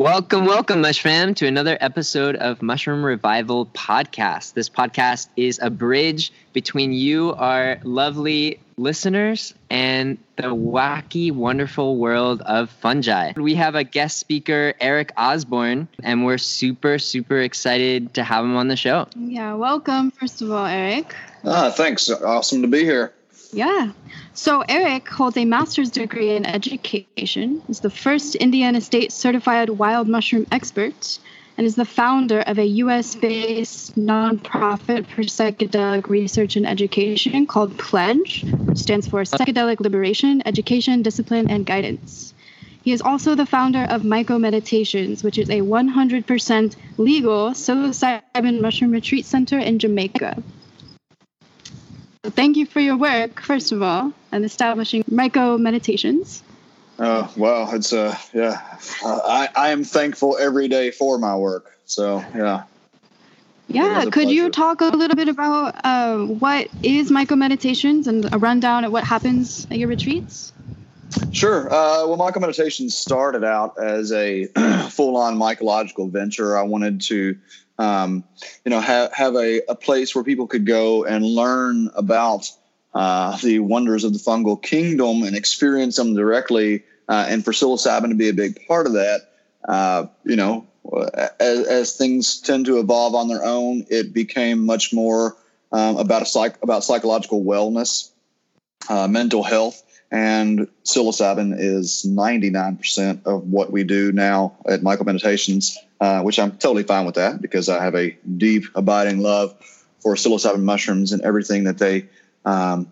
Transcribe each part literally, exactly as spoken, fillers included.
Welcome, welcome, Mush Fam, to another episode of Mushroom Revival Podcast. This podcast is a bridge between you, our lovely listeners, and the wacky, wonderful world of fungi. We have a guest speaker, Eric Osborne, and we're super, super excited to have him on the show. Yeah, welcome, first of all, Eric. Ah, thanks. Awesome to be here. Yeah. So Eric holds a master's degree in education, is the first Indiana State certified wild mushroom expert, and is the founder of a U S-based nonprofit for psychedelic research and education called PLEDGE, which stands for Psychedelic Liberation, Education, Discipline, and Guidance. He is also the founder of Myco Meditations, which is a one hundred percent legal psilocybin mushroom retreat center in Jamaica. Thank you for your work, first of all, in establishing Myco Meditations. Oh, well, it's, uh, yeah, uh, I, I am thankful every day for my work. So, yeah. Yeah, could pleasure. you talk a little bit about uh, what is Myco Meditations and a rundown of what happens at your retreats? Sure. Uh, well, Myco Meditations started out as a full-on mycological venture. I wanted to Um, you know, have, have a, a place where people could go and learn about uh, the wonders of the fungal kingdom and experience them directly. Uh, and for psilocybin to be a big part of that, uh, you know, as, as things tend to evolve on their own, it became much more um, about a psych about psychological wellness, uh, mental health. And psilocybin is ninety-nine percent of what we do now at Myco Meditations, uh, which I'm totally fine with that because I have a deep, abiding love for psilocybin mushrooms and everything that they um,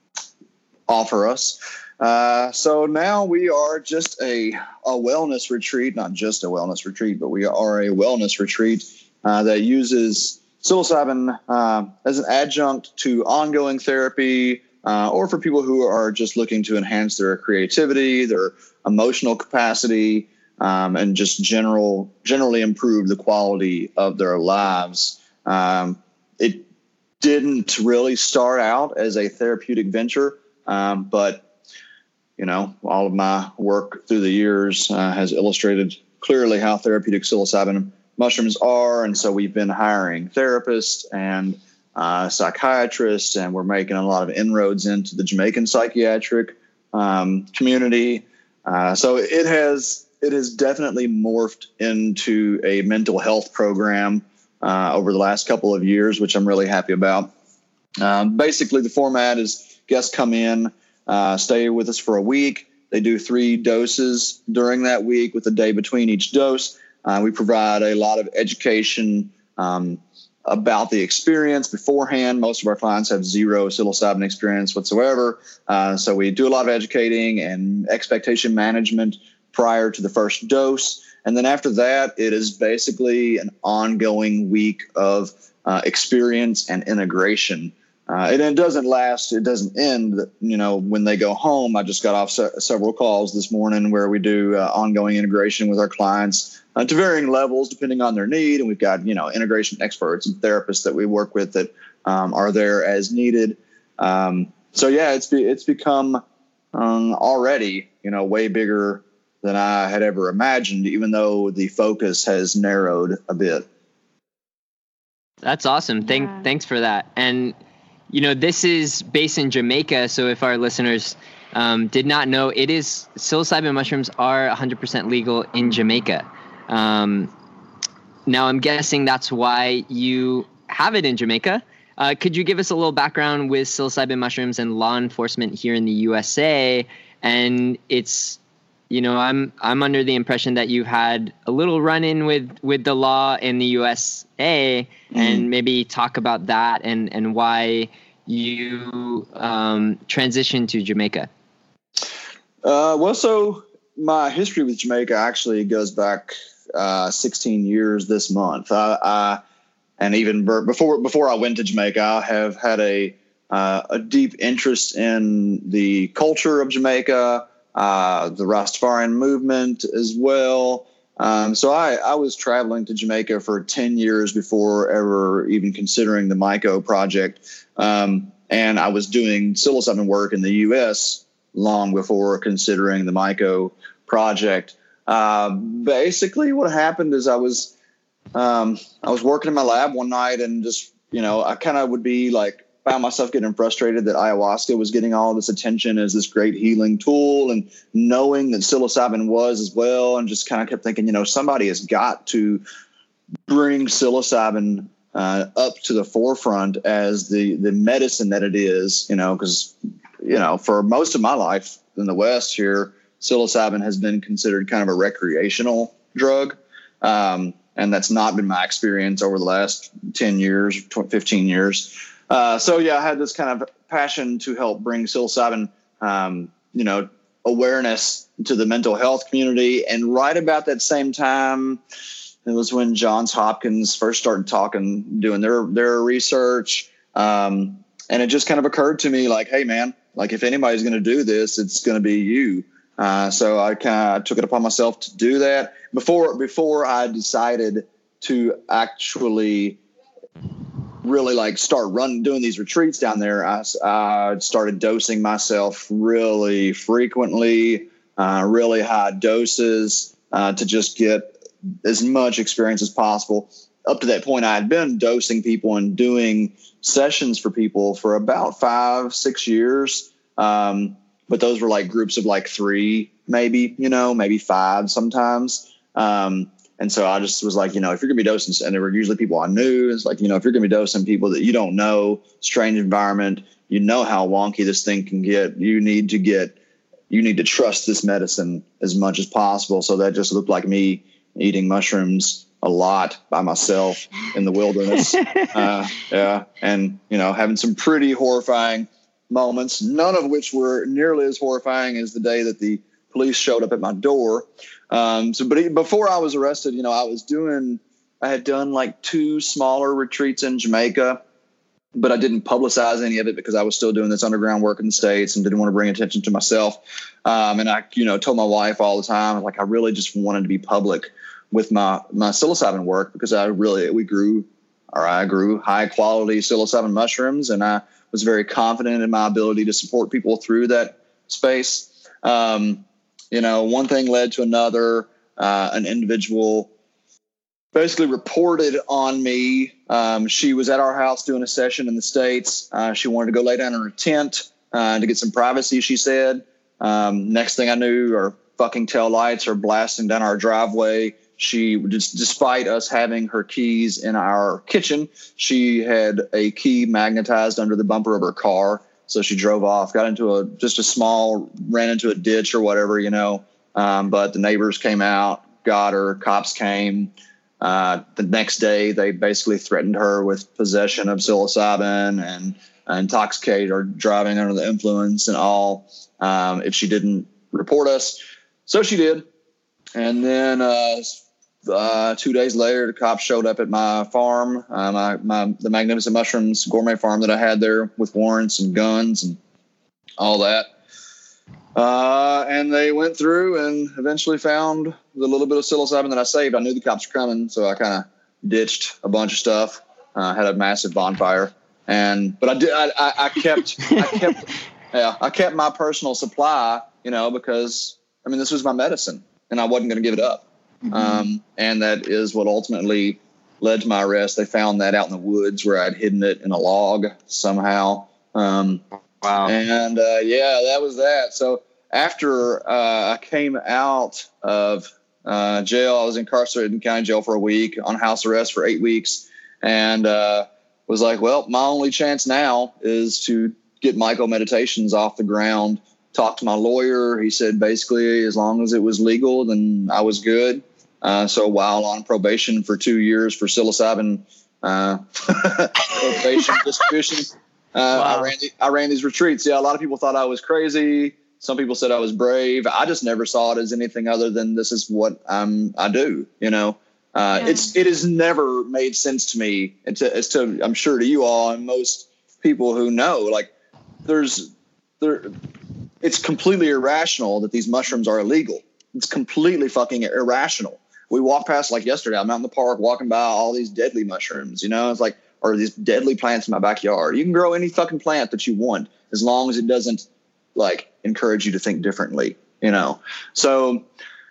offer us. Uh, so now we are just a, a wellness retreat, not just a wellness retreat, but we are a wellness retreat uh, that uses psilocybin uh, as an adjunct to ongoing therapy, Uh, or for people who are just looking to enhance their creativity, their emotional capacity, um, and just general generally improve the quality of their lives. Um, it didn't really start out as a therapeutic venture, um, but, you know, all of my work through the years uh, has illustrated clearly how therapeutic psilocybin mushrooms are. And so we've been hiring therapists and Uh, psychiatrists, and we're making a lot of inroads into the Jamaican psychiatric um, community. Uh, so it has it has definitely morphed into a mental health program uh, over the last couple of years, which I'm really happy about. Um, basically, the format is guests come in, uh, stay with us for a week. They do three doses during that week with a day between each dose. Uh, we provide a lot of education um about the experience beforehand. Most of our clients have zero psilocybin experience whatsoever. Uh, so we do a lot of educating and expectation management prior to the first dose. And then after that, it is basically an ongoing week of uh, experience and integration. Uh, and it doesn't last, it doesn't end, you know, when they go home. I just got off se- several calls this morning where we do uh, ongoing integration with our clients uh, to varying levels depending on their need. And we've got, you know, integration experts and therapists that we work with that um, are there as needed. Um, so, yeah, it's be, it's become um, already, you know, way bigger than I had ever imagined, even though the focus has narrowed a bit. That's awesome. Thank, yeah. Thanks for that. And you know, this is based in Jamaica, so if our listeners um, did not know, it is psilocybin mushrooms are one hundred percent legal in Jamaica. Um, now, I'm guessing that's why you have it in Jamaica. Uh, could you give us a little background with psilocybin mushrooms and law enforcement here in the U S A? And it's, you know, I'm I'm under the impression that you've had a little run-in with, with the law in the U S A, mm. and maybe talk about that and, and why you um, transitioned to Jamaica. Uh, well, so my history with Jamaica actually goes back uh, sixteen years this month. I, I, and even before before I went to Jamaica, I have had a uh, a deep interest in the culture of Jamaica, uh, the Rastafarian movement as well. Um, so I, I was traveling to Jamaica for ten years before ever even considering the Myco project. Um, and I was doing psilocybin work in the U S long before considering the Myco project. Uh, basically, what happened is I was um, I was working in my lab one night, and just you know, I kind of would be like found myself getting frustrated that ayahuasca was getting all this attention as this great healing tool, and knowing that psilocybin was as well, and just kind of kept thinking, you know, somebody has got to bring psilocybin uh, up to the forefront as the the medicine that it is, you know, because you know, for most of my life in the West here, psilocybin has been considered kind of a recreational drug. Um, and that's not been my experience over the last ten years, fifteen years. Uh, so yeah, I had this kind of passion to help bring psilocybin, um, you know, awareness to the mental health community. And right about that same time, it was when Johns Hopkins first started talking, doing their, their research. Um, and it just kind of occurred to me like, hey man, like if anybody's going to do this, it's going to be you. Uh, so I kind of took it upon myself to do that before, before I decided to actually really like start running, doing these retreats down there. I, I started dosing myself really frequently, uh, really high doses, uh, to just get as much experience as possible. Up to that point, I had been dosing people and doing sessions for people for about five, six years. Um, but those were like groups of like three, maybe, you know, maybe five sometimes. Um, and so I just was like, you know, if you're gonna be dosing, and there were usually people I knew, it's like, you know, if you're gonna be dosing people that you don't know, strange environment, you know how wonky this thing can get. You need to get, you need to trust this medicine as much as possible. So that just looked like me eating mushrooms a lot by myself in the wilderness. uh, yeah. And, you know, having some pretty horrifying moments, none of which were nearly as horrifying as the day that the police showed up at my door. Um, so, but before I was arrested, you know, I was doing, I had done like two smaller retreats in Jamaica, but I didn't publicize any of it because I was still doing this underground work in the States and didn't want to bring attention to myself. Um, and I, you know, told my wife all the time, like, I really just wanted to be public with my, my psilocybin work, because I really, we grew, or I grew high quality psilocybin mushrooms, and I was very confident in my ability to support people through that space. Um, you know, one thing led to another. Uh, an individual basically reported on me. Um, she was at our house doing a session in the States. Uh, she wanted to go lay down in her tent uh, to get some privacy, she said. Um, next thing I knew, her fucking tail lights are blasting down our driveway. She, just, despite us having her keys in our kitchen, she had a key magnetized under the bumper of her car. So she drove off, got into a, just a small, ran into a ditch or whatever, you know. Um, but the neighbors came out, got her, cops came. Uh, the next day, they basically threatened her with possession of psilocybin and uh, intoxicated or driving under the influence and all, um, if she didn't report us. So she did. And then uh, uh, two days later, the cops showed up at my farm, uh, my, my the Magnificent Mushrooms gourmet farm that I had there, with warrants and guns and all that. Uh, and they went through and eventually found the little bit of psilocybin that I saved. I knew the cops were coming, so I kind of ditched a bunch of stuff. Uh, had a massive bonfire, and but I did. I, I, I kept. I kept. Yeah, I kept my personal supply. You know, because I mean, this was my medicine, and I wasn't going to give it up. Mm-hmm. Um, and that is what ultimately led to my arrest. They found that out in the woods where I'd hidden it in a log somehow. Um, Wow. And, uh, yeah, that was that. So after uh, I came out of uh, jail, I was incarcerated in county jail for a week, on house arrest for eight weeks, and uh, was like, well, my only chance now is to get Myco Meditations off the ground. Talked to my lawyer. He said basically as long as it was legal, then I was good. Uh, so while on probation for two years for psilocybin uh, probation distribution, Uh, wow. I ran, the, I ran these retreats. Yeah. A lot of people thought I was crazy. Some people said I was brave. I just never saw it as anything other than this is what um, I do. You know, uh, yeah. it's, it has never made sense to me. And to, as to, I'm sure to you all and most people who know, like there's there, it's completely irrational that these mushrooms are illegal. It's completely fucking irrational. We walked past, like yesterday, I'm out in the park walking by all these deadly mushrooms, you know, it's like, or these deadly plants in my backyard. You can grow any fucking plant that you want as long as it doesn't like encourage you to think differently, you know? So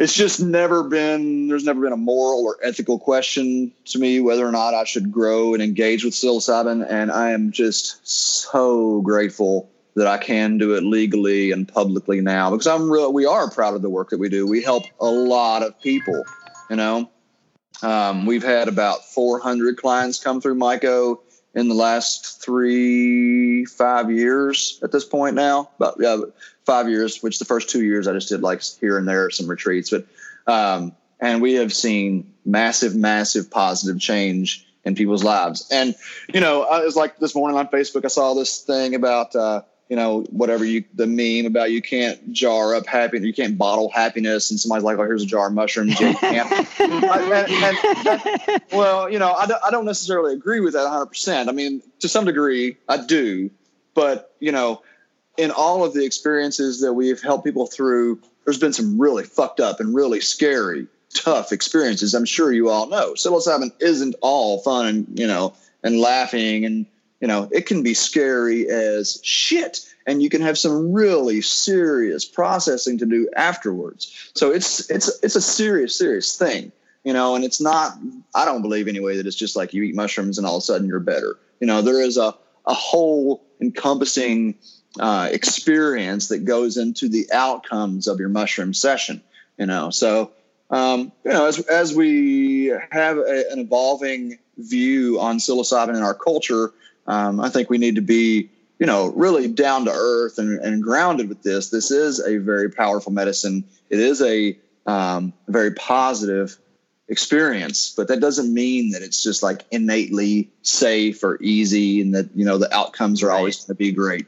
it's just never been, there's never been a moral or ethical question to me whether or not I should grow and engage with psilocybin. And I am just so grateful that I can do it legally and publicly now, because I'm real, we are proud of the work that we do. We help a lot of people, you know. Um, we've had about four hundred clients come through Myco in the last three, five years at this point now. About yeah, five years, which the first two years I just did like here and there some retreats. But um, and we have seen massive, massive positive change in people's lives. And, you know, I was like this morning on Facebook, I saw this thing about, uh, you know, whatever you, the meme about you can't jar up happiness, you can't bottle happiness. And somebody's like, oh, here's a jar of mushrooms. You can't. and, and, and, well, you know, I don't, I don't necessarily agree with that one hundred percent. I mean, to some degree, I do. But, you know, in all of the experiences that we've helped people through, there's been some really fucked up and really scary, tough experiences. I'm sure you all know. Psilocybin isn't all fun and, you know, and laughing and, you know, it can be scary as shit, and you can have some really serious processing to do afterwards. So it's it's it's a serious, serious thing, you know, and it's not, I don't believe anyway that it's just like you eat mushrooms and all of a sudden you're better. You know, there is a, a whole encompassing uh, experience that goes into the outcomes of your mushroom session, you know. So, um, you know, as, as we have a, an evolving view on psilocybin in our culture, Um, I think we need to be, you know, really down to earth and, and grounded with this. This is a very powerful medicine. It is a um, very positive experience, but that doesn't mean that it's just like innately safe or easy and that, you know, the outcomes are right. always going to be great.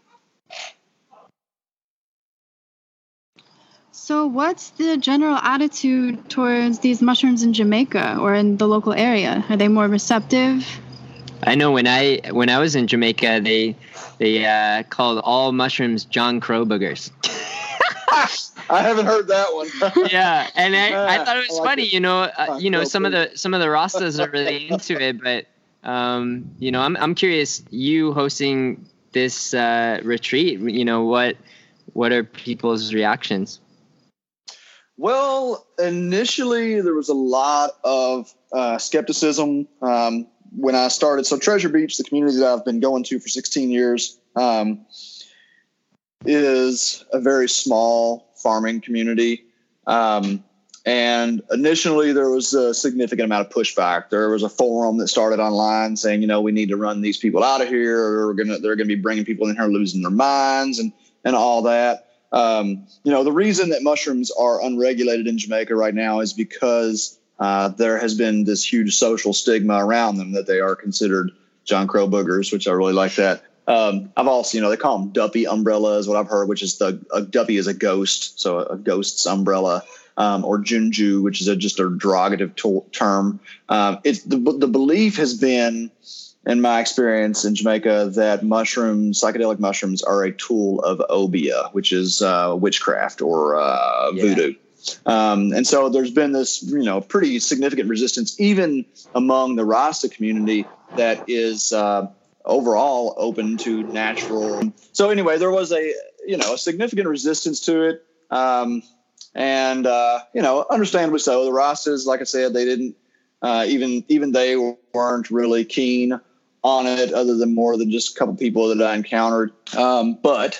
So what's the general attitude towards these mushrooms in Jamaica or in the local area? Are they more receptive? I know when I when I was in Jamaica, they they uh, called all mushrooms John Crow boogers. I haven't heard that one. Yeah, and I, I thought it was like funny. It. You know, uh, you know some of the some of the Rastas are really into it, but um, you know, I'm I'm curious. You hosting this uh, retreat, you know, what what are people's reactions? Well, initially there was a lot of uh, skepticism. Um, when I started, so Treasure Beach, the community that I've been going to for sixteen years, um, is a very small farming community. Um, and initially there was a significant amount of pushback. There was a forum that started online saying, you know, we need to run these people out of here, or we're gonna, they're going to be bringing people in here losing their minds and, and all that. Um, you know, the reason that mushrooms are unregulated in Jamaica right now is because Uh, there has been this huge social stigma around them that they are considered John Crow boogers, which I really like that. Um, I've also, you know, they call them duppy umbrellas, what I've heard, which is the a duppy is a ghost, so a, a ghost's umbrella, um, or junju, which is a, just a derogative to- term. Um, it's the, the belief has been, in my experience in Jamaica, that mushrooms, psychedelic mushrooms, are a tool of obeah, which is uh, witchcraft or uh, yeah. voodoo. Um, and so there's been this, you know, pretty significant resistance, even among the Rasta community, that is uh, overall open to natural. So anyway, there was a, you know, a significant resistance to it. Um, and, uh, you know, understandably so. The Rastas, like I said, they didn't uh, even even they weren't really keen on it, other than more than just a couple people that I encountered. Um, but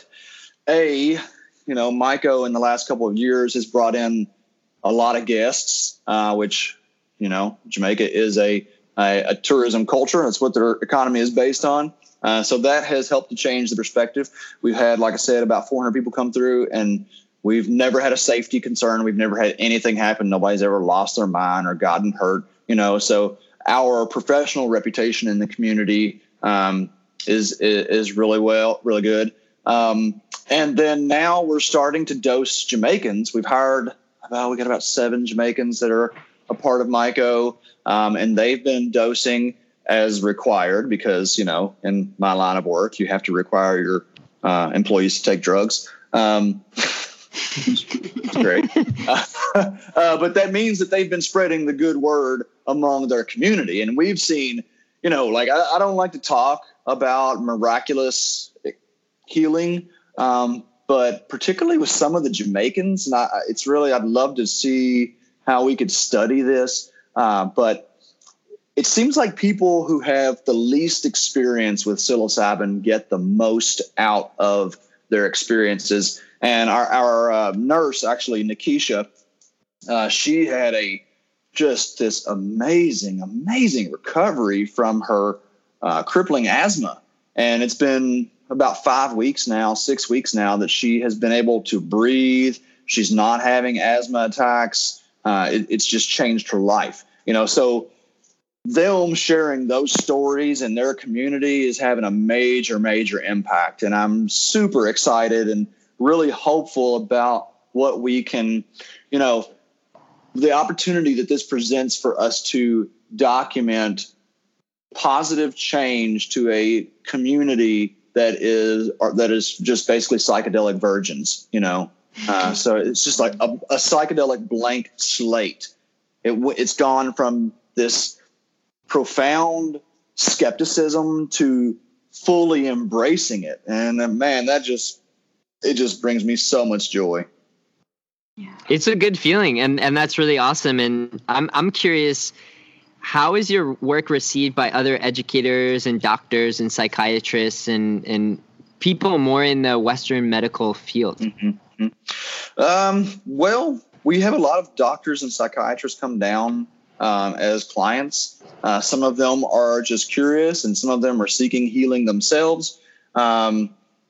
a You know, Myco in the last couple of years has brought in a lot of guests, uh, which, you know, Jamaica is a, a, a tourism culture. That's what their economy is based on. Uh, so that has helped to change the perspective. We've had, like I said, about four hundred people come through, and we've never had a safety concern. We've never had anything happen. Nobody's ever lost their mind or gotten hurt, you know. So our professional reputation in the community um, is, is is really well, really good. Um, and then now we're starting to dose Jamaicans. We've hired about, we got about seven Jamaicans that are a part of Myco. Um, and they've been dosing as required because, you know, in my line of work, you have to require your, uh, employees to take drugs. Um, it's great. Uh, uh, but that means that they've been spreading the good word among their community. And we've seen, you know, like, I, I don't like to talk about miraculous healing. Um, but particularly with some of the Jamaicans, and I, it's really, I'd love to see how we could study this. Uh, but it seems like people who have the least experience with psilocybin get the most out of their experiences. And our, our uh, nurse, actually, Nikisha, uh, she had a just this amazing, amazing recovery from her uh, crippling asthma. And it's been about five weeks now, six weeks now that she has been able to breathe. She's not having asthma attacks. Uh, it, it's just changed her life. You know, so them sharing those stories in their community is having a major, major impact. And I'm super excited and really hopeful about what we can, you know, the opportunity that this presents for us to document positive change to a community that is, or that is just basically psychedelic virgins, you know? Uh, so it's just like a, a psychedelic blank slate. It, it's gone from this profound skepticism to fully embracing it. And uh, man, that just, it just brings me so much joy. Yeah. It's a good feeling, and, and that's really awesome. And I'm I'm curious, how is your work received by other educators and doctors and psychiatrists and, and people more in the Western medical field? Mm-hmm. Um, well, we have a lot of doctors and psychiatrists come down um, as clients. Uh, some of them are just curious, and some of them are seeking healing themselves. Um,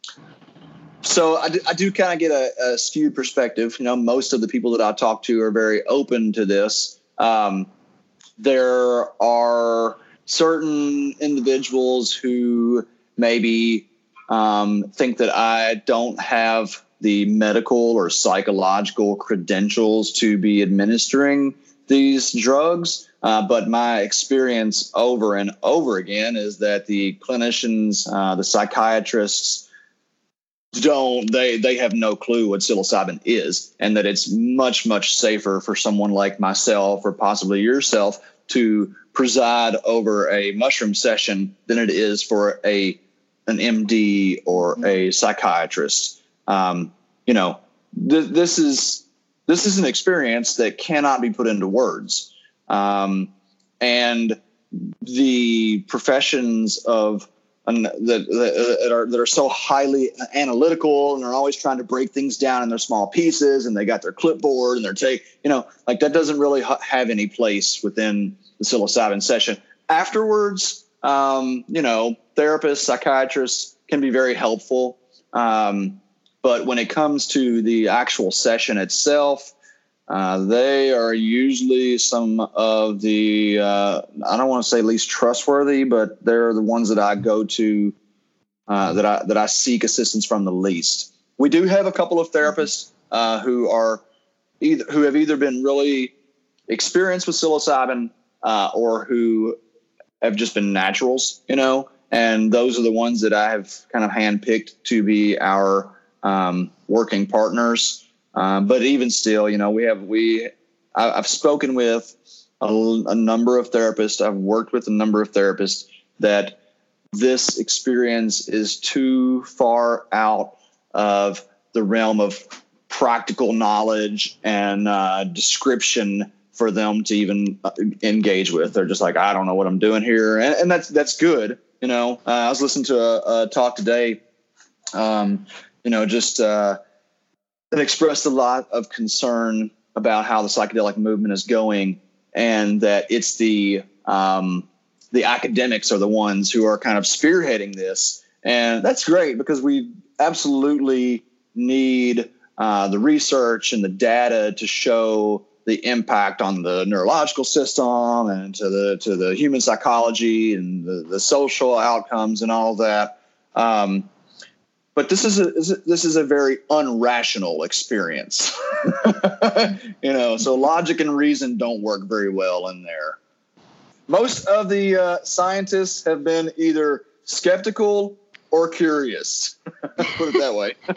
So I do, I do kind of get a, a skewed perspective. You know, most of the people that I talk to are very open to this. Um, there are certain individuals who maybe um, think that I don't have the medical or psychological credentials to be administering these drugs. Uh, but my experience over and over again is that the clinicians, uh, the psychiatrists, don't they they have no clue what psilocybin is, and that it's much, much safer for someone like myself or possibly yourself to preside over a mushroom session than it is for a an M D or a psychiatrist. Um, you know, th- this is this is an experience that cannot be put into words, um, and the professions of And that, that are that are so highly analytical, and they're always trying to break things down in their small pieces, and they got their clipboard and their take, you know, like that doesn't really ha- have any place within the psilocybin session. Afterwards, um, you know, therapists, psychiatrists can be very helpful. Um, but when it comes to the actual session itself, Uh, they are usually some of the, uh, I don't want to say least trustworthy, but they're the ones that I go to, uh, that I, that I seek assistance from the least. We do have a couple of therapists, uh, who are either, who have either been really experienced with psilocybin, uh, or who have just been naturals, you know, and those are the ones that I have kind of handpicked to be our, um, working partners. Um, but even still, you know, we have we I, I've spoken with a, a number of therapists. I've worked with a number of therapists that this experience is too far out of the realm of practical knowledge and uh, description for them to even engage with. They're just like, I don't know what I'm doing here. And, and that's that's good. You know, uh, I was listening to a, a talk today, um, you know, just uh that expressed a lot of concern about how the psychedelic movement is going, and that it's the um, the academics are the ones who are kind of spearheading this. And that's great, because we absolutely need uh, the research and the data to show the impact on the neurological system and to the to the human psychology and the, the social outcomes and all of that. Um, But this is a this is a very unrational experience, you know. So logic and reason don't work very well in there. Most of the uh, scientists have been either skeptical or curious. Put it that way.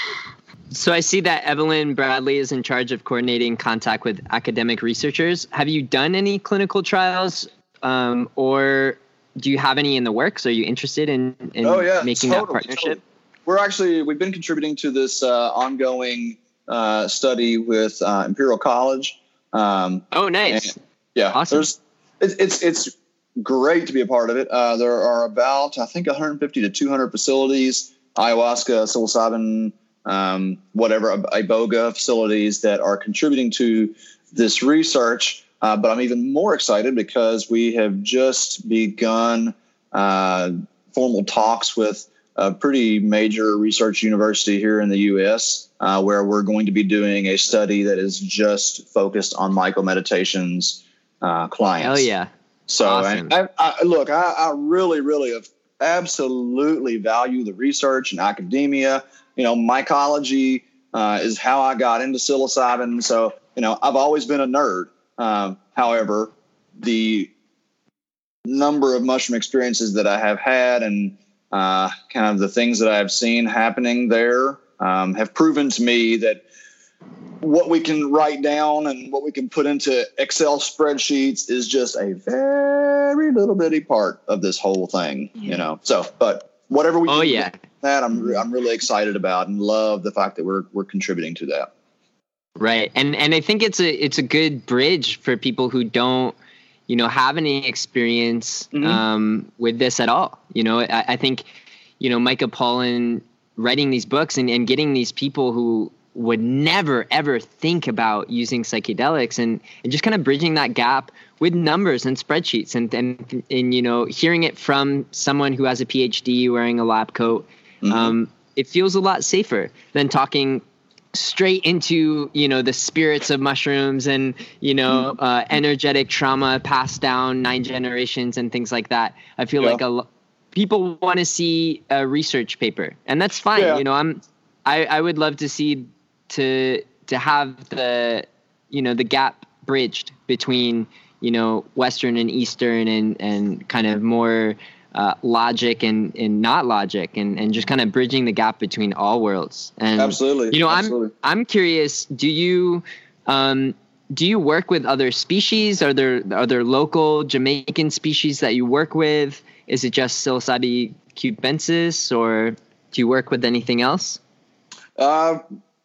So I see that Evelyn Bradley is in charge of coordinating contact with academic researchers. Have you done any clinical trials, um, or do you have any in the works? Are you interested in, in oh, yeah, making totally, that partnership? Totally. we're actually we've been contributing to this uh, ongoing uh, study with uh, Imperial College. Um, oh, nice. Yeah, awesome. There's it's it's it's great to be a part of it. Uh, there are about I think one hundred fifty to two hundred facilities, ayahuasca, psilocybin, um, whatever, iboga facilities that are contributing to this research. Uh, but I'm even more excited because we have just begun uh, formal talks with a pretty major research university here in the U S, uh, where we're going to be doing a study that is just focused on Myco Meditation's uh, clients. Oh, yeah. So, awesome. I, I, look, I, I really, really have absolutely value the research and academia. You know, mycology uh, is how I got into psilocybin. So, you know, I've always been a nerd. Um, however, the number of mushroom experiences that I have had and uh, kind of the things that I've seen happening there um, have proven to me that what we can write down and what we can put into Excel spreadsheets is just a very little bitty part of this whole thing, yeah. you know. So, but whatever we oh can yeah, do that I'm re- I'm really excited about and love the fact that we're we're contributing to that. Right. And and I think it's a it's a good bridge for people who don't, you know, have any experience mm-hmm. um, with this at all. You know, I, I think, you know, Micah Pollan writing these books and, and getting these people who would never, ever think about using psychedelics and, and just kind of bridging that gap with numbers and spreadsheets and, and, and, you know, hearing it from someone who has a P H D wearing a lab coat. Mm-hmm. Um, it feels a lot safer than talking straight into, you know, the spirits of mushrooms and, you know, uh, energetic trauma passed down nine generations and things like that. I feel yeah. like a lo- people want to see a research paper, and that's fine. Yeah. You know, I'm, I, I would love to see to, to have the, you know, the gap bridged between, you know, Western and Eastern and, and kind of more, Uh, logic and, and not logic and, and just kind of bridging the gap between all worlds. And absolutely. You know, absolutely. I'm I'm curious, do you um do you work with other species? Are there are there local Jamaican species that you work with? Is it just Psilocybe cubensis, or do you work with anything else? Uh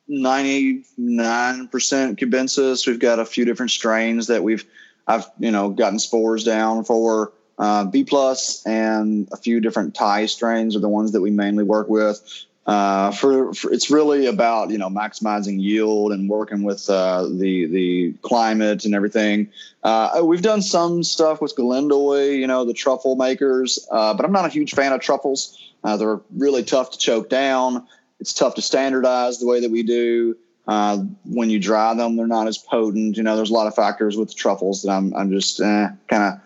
ninety-nine percent cubensis. We've got a few different strains that we've I've you know gotten spores down for. Uh, B plus and a few different Thai strains are the ones that we mainly work with. Uh, for, for it's really about you know maximizing yield and working with uh, the the climate and everything. Uh, we've done some stuff with Galendoy, you know, the truffle makers, uh, but I'm not a huge fan of truffles. Uh, they're really tough to choke down. It's tough to standardize the way that we do. Uh, when you dry them, they're not as potent. You know, there's a lot of factors with the truffles that I'm I'm just eh, kind of.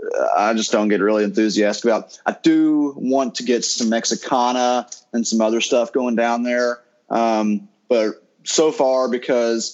I just don't get really enthusiastic about. I do want to get some Mexicana and some other stuff going down there. Um, but so far, because,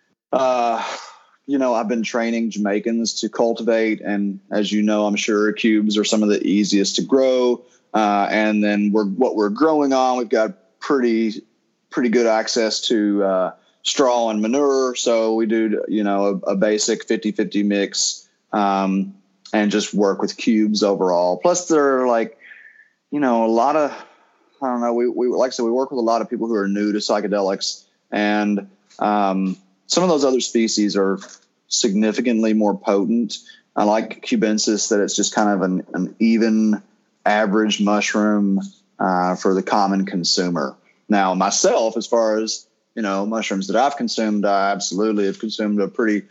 uh, you know, I've been training Jamaicans to cultivate. And as you know, I'm sure cubes are some of the easiest to grow. Uh, and then we're what we're growing on, we've got pretty, pretty good access to uh, straw and manure. So we do, you know, a, a basic fifty-fifty mix. Um, and just work with cubes overall. Plus they're like, you know, a lot of, I don't know, we, we like I said, we work with a lot of people who are new to psychedelics, and um, some of those other species are significantly more potent. I like cubensis that it's just kind of an, an even average mushroom uh, for the common consumer. Now myself, as far as, you know, mushrooms that I've consumed, I absolutely have consumed a pretty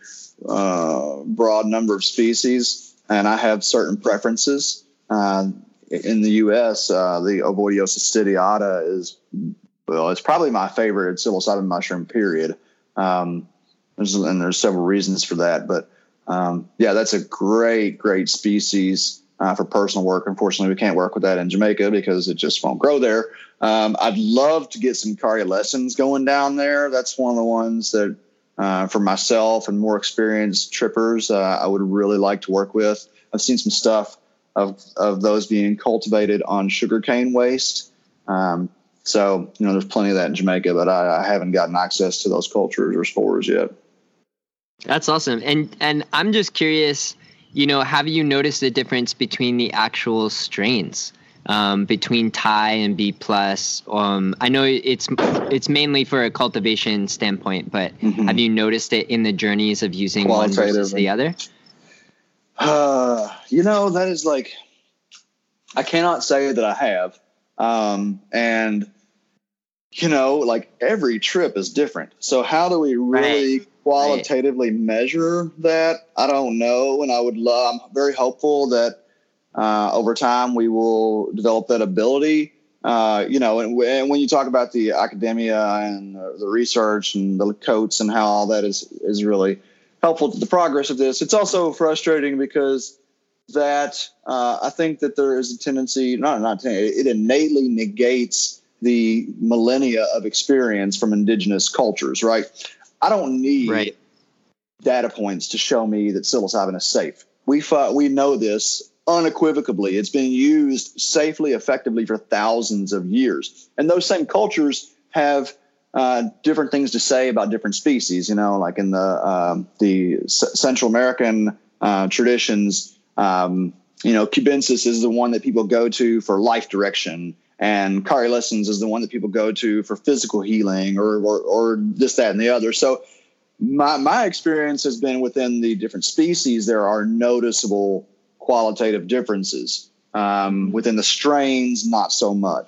uh, broad number of species. And I have certain preferences. Uh, in the U S, uh, the Ovoidiosa stidiata is, well, it's probably my favorite psilocybin mushroom, period. Um, there's, and there's several reasons for that. But, um, yeah, that's a great, great species uh, for personal work. Unfortunately, we can't work with that in Jamaica because it just won't grow there. Um, I'd love to get some cariolescens going down there. That's one of the ones that, Uh, for myself and more experienced trippers, uh, I would really like to work with. I've seen some stuff of of those being cultivated on sugarcane waste. Um, so, you know, there's plenty of that in Jamaica, but I, I haven't gotten access to those cultures or spores yet. That's awesome. And and I'm just curious, you know, have you noticed the difference between the actual strains? um, between Thai and B plus? Um, I know it's it's mainly for a cultivation standpoint, but mm-hmm. have you noticed it in the journeys of using one versus the other? Uh, you know, that is like, I cannot say that I have. Um, and, you know, like every trip is different. So how do we really right. qualitatively right. measure that? I don't know. And I would love, I'm very hopeful that uh, over time we will develop that ability. Uh, you know, and, and when you talk about the academia and the, the research and the coats and how all that is, is really helpful to the progress of this, it's also frustrating because that uh, I think that there is a tendency, not not it innately negates the millennia of experience from indigenous cultures, right? I don't need right. data points to show me that psilocybin is safe. We we know this unequivocally. It's been used safely, effectively for thousands of years, and those same cultures have uh, different things to say about different species. You know, like in the um, the C- Central American uh, traditions. Um, you know, Cubensis is the one that people go to for life direction, and Kari Lessons is the one that people go to for physical healing or, or, or this, that, and the other. So my, my experience has been within the different species, there are noticeable qualitative differences. Um, within the strains, not so much.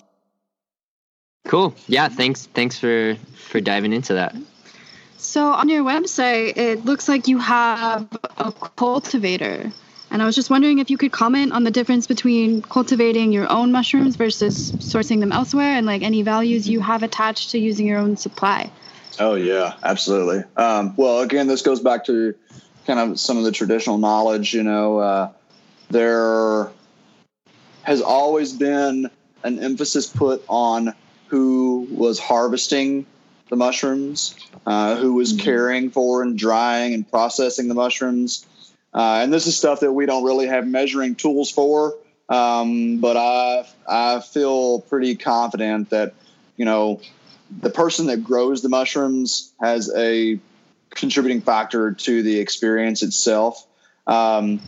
Cool. Yeah. Thanks. Thanks for, for diving into that. So on your website, it looks like you have a cultivator. And I was just wondering if you could comment on the difference between cultivating your own mushrooms versus sourcing them elsewhere, and like any values you have attached to using your own supply. Oh, yeah, absolutely. Um, well, again, this goes back to kind of some of the traditional knowledge. You know, uh, there has always been an emphasis put on who was harvesting the mushrooms, uh, who was mm-hmm. caring for and drying and processing the mushrooms. Uh, and this is stuff that we don't really have measuring tools for. Um, but I, I feel pretty confident that, you know, the person that grows the mushrooms has a contributing factor to the experience itself. Um,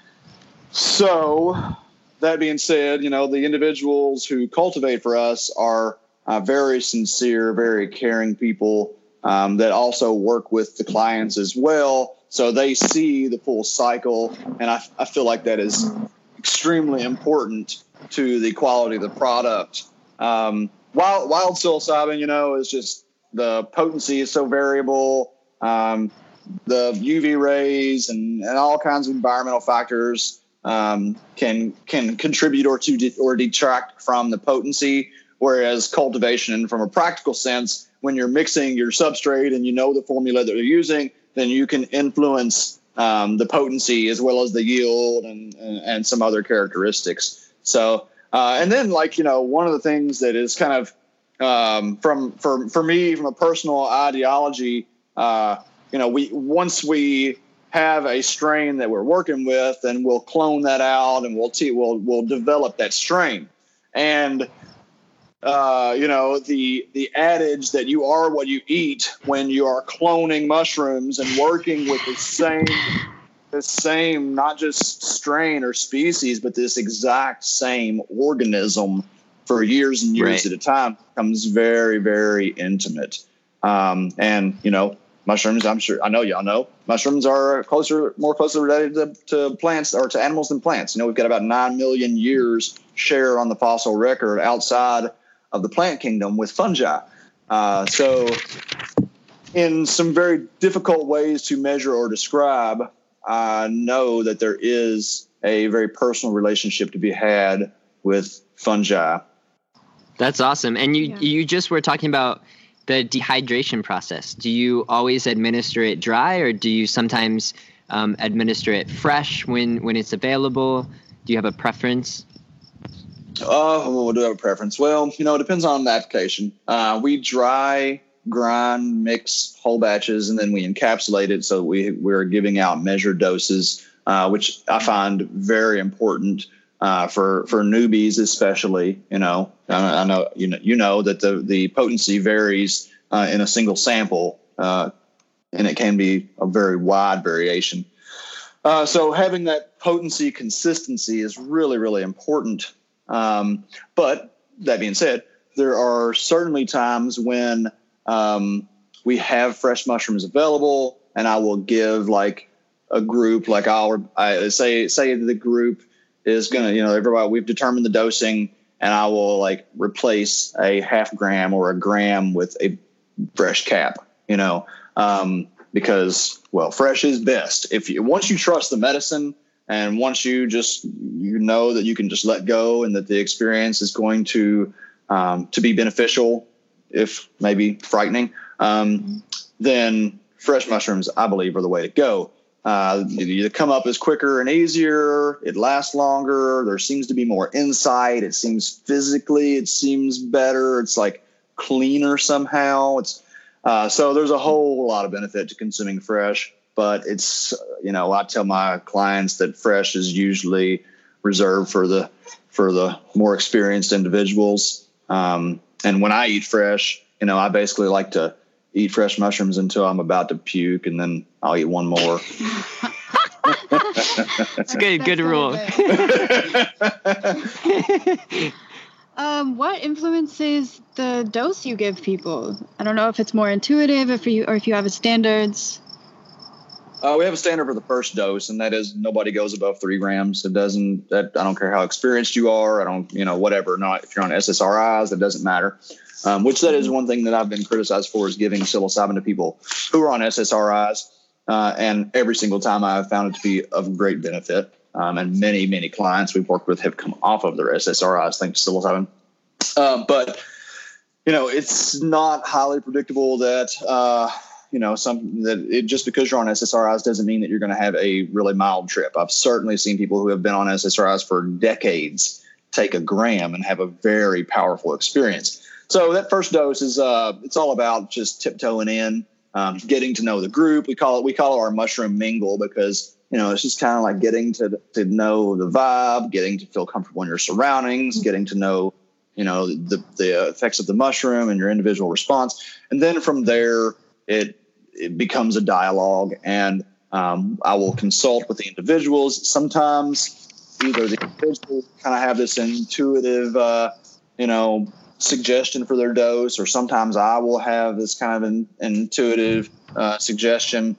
so that being said, you know, the individuals who cultivate for us are uh, very sincere, very caring people um, that also work with the clients as well. So they see the full cycle, and I, I feel like that is extremely important to the quality of the product. Um, wild, wild psilocybin, you know, is just the potency is so variable. Um, the U V rays and, and all kinds of environmental factors um, can can contribute or to de- or detract from the potency. Whereas cultivation, from a practical sense, when you're mixing your substrate and you know the formula that you're using, then you can influence um, the potency as well as the yield and, and, and some other characteristics. So, uh, and then like, you know, one of the things that is kind of um, from, for, for me, from a personal ideology, uh, you know, we, once we have a strain that we're working with, then we'll clone that out and we'll, t- we'll, we'll develop that strain. And, Uh, you know, the the adage that you are what you eat when you are cloning mushrooms and working with the same, the same, not just strain or species, but this exact same organism for years and years right. at a time becomes very, very intimate. Um, and, you know, mushrooms, I'm sure, I know y'all know, mushrooms are closer, more closely related to, to plants or to animals than plants. You know, we've got about nine million years share on the fossil record outside of the plant kingdom with fungi. Uh, so in some very difficult ways to measure or describe, I know that there is a very personal relationship to be had with fungi. That's awesome. And you, yeah. you just were talking about the dehydration process. Do you always administer it dry, or do you sometimes um, administer it fresh when, when it's available? Do you have a preference? Oh, we'll do have a preference. Well, you know, it depends on the application. Uh, we dry, grind, mix whole batches, and then we encapsulate it. So we, we're giving out measured doses, uh, which I find very important uh, for, for newbies, especially. You know, I, I know, you know, you know that the, the potency varies uh, in a single sample, uh, and it can be a very wide variation. Uh, so having that potency consistency is really, really important. Um, but that being said, there are certainly times when um, we have fresh mushrooms available, and I will give like a group, like I'll I say say the group is gonna, you know, everybody, we've determined the dosing, and I will like replace a half gram or a gram with a fresh cap, you know, um, because well, fresh is best. If you once you trust the medicine, and once you just you know that you can just let go, and that the experience is going to um, to be beneficial, if maybe frightening, um, then fresh mushrooms, I believe, are the way to go. Uh, the come up is quicker and easier. It lasts longer. There seems to be more insight. It seems physically, it seems better. It's like cleaner somehow. It's uh, so there's a whole lot of benefit to consuming fresh. But it's, you know, I tell my clients that fresh is usually reserved for the for the more experienced individuals. Um, and when I eat fresh, you know, I basically like to eat fresh mushrooms until I'm about to puke, and then I'll eat one more. That's good. Good rule. um, what influences the dose you give people? I don't know if it's more intuitive, if you or if you have a standards. Uh, we have a standard for the first dose, and that is nobody goes above three grams. It doesn't. That I don't care how experienced you are. I don't, you know, whatever. Not if you're on S S R Is, it doesn't matter. Um, which that is one thing that I've been criticized for, is giving psilocybin to people who are on S S R Is. Uh, and every single time I've found it to be of great benefit. Um, and many, many clients we've worked with have come off of their S S R Is thanks to psilocybin. Um, but, you know, it's not highly predictable that, uh, you know, some that it, just because you're on S S R Is doesn't mean that you're going to have a really mild trip. I've certainly seen people who have been on S S R Is for decades take a gram and have a very powerful experience. So that first dose is uh, it's all about just tiptoeing in, um, getting to know the group. We call it we call it our mushroom mingle, because you know it's just kind of like getting to to know the vibe, getting to feel comfortable in your surroundings, getting to know you know the the effects of the mushroom and your individual response, and then from there it it becomes a dialogue, and um, I will consult with the individuals. Sometimes either the individuals kind of have this intuitive, uh, you know, suggestion for their dose, or sometimes I will have this kind of an, an intuitive uh, suggestion.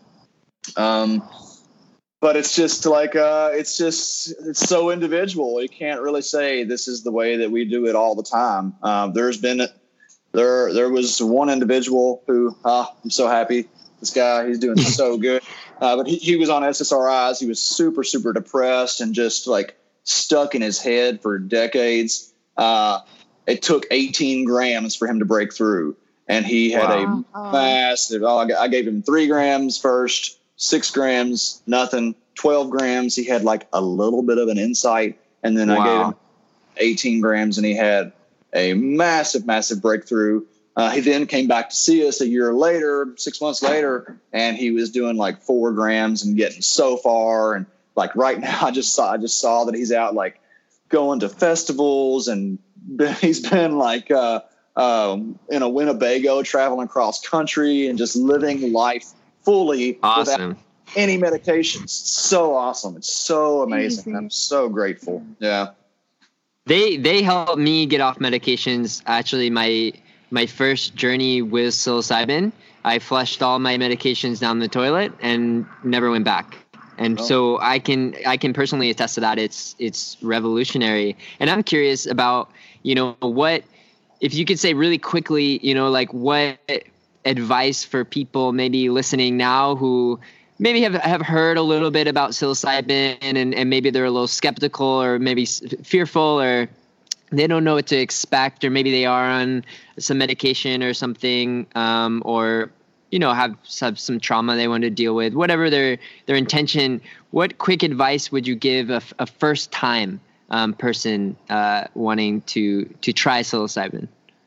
Um, but it's just like, uh, it's just, it's so individual. You can't really say this is the way that we do it all the time. Uh, there's been, there, there was one individual who, uh, I'm so happy. This guy, he's doing so good. Uh, but he, he was on S S R Is. He was super, super depressed and just like stuck in his head for decades. Uh, it took eighteen grams for him to break through. And he had wow. a massive, oh, I gave him three grams first, six grams, nothing, twelve grams. He had like a little bit of an insight. And then wow. I gave him eighteen grams and he had a massive, massive breakthrough. Uh, he then came back to see us a year later, six months later, and he was doing like four grams and getting so far. And like right now, I just saw, I just saw that he's out like going to festivals, and he's been like uh, um, in a Winnebago, traveling across country and just living life fully awesome. Without any medications. So awesome! It's so amazing. I'm so grateful. Yeah, they they helped me get off medications. Actually, my My first journey with psilocybin, I flushed all my medications down the toilet and never went back. And oh. so I can I can personally attest to that. It's it's revolutionary. And I'm curious about, you know, what if you could say really quickly, you know, like what advice for people maybe listening now who maybe have, have heard a little bit about psilocybin and, and maybe they're a little skeptical or maybe fearful, or they don't know what to expect, or maybe they are on some medication or something, um, or, you know, have, have some trauma they want to deal with, whatever their, their intention. What quick advice would you give a, a first time um, person uh, wanting to, to try psilocybin?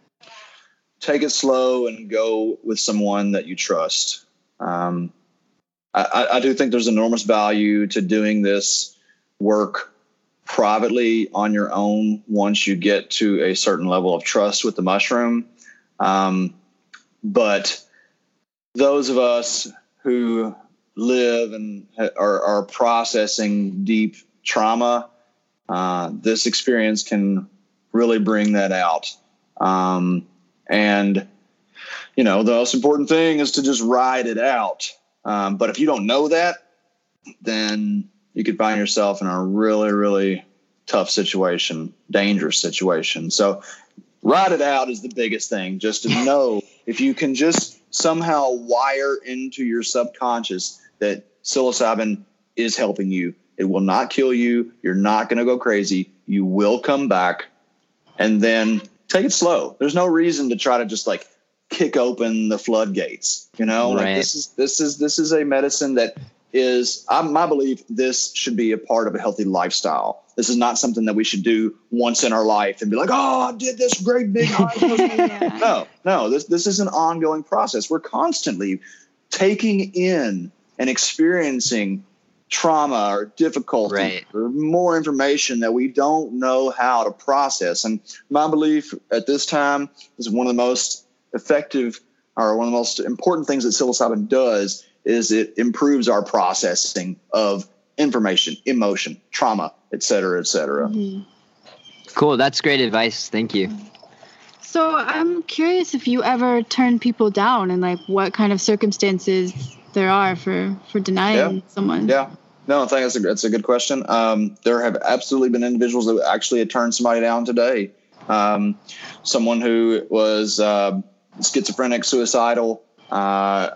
Take it slow and go with someone that you trust. Um, I, I do think there's enormous value to doing this work privately on your own once you get to a certain level of trust with the mushroom. Um, but those of us who live and are, are processing deep trauma, uh, this experience can really bring that out. Um, and, you know, the most important thing is to just ride it out. Um, but if you don't know that, then you could find yourself in a really, really tough situation, dangerous situation. So ride it out is the biggest thing, just to know if you can just somehow wire into your subconscious that psilocybin is helping you. It will not kill you. You're not going to go crazy. You will come back, and then take it slow. There's no reason to try to just like kick open the floodgates, you know, right. like this is, this is, this is a medicine that is, I, my belief, this should be a part of a healthy lifestyle. This is not something that we should do once in our life and be like, oh, I did this great big yeah. No, no, this, this is an ongoing process. We're constantly taking in and experiencing trauma or difficulty right. or more information that we don't know how to process. And my belief at this time is one of the most effective or one of the most important things that psilocybin does is it improves our processing of information, emotion, trauma, et cetera, et cetera. Mm-hmm. Cool. That's great advice. Thank you. So I'm curious if you ever turn people down and like what kind of circumstances there are for, for denying yeah. someone. Yeah. No, I think that's a, that's a good question. Um, there have absolutely been individuals that actually had turned somebody down today. Um, someone who was uh, schizophrenic, suicidal. Uh,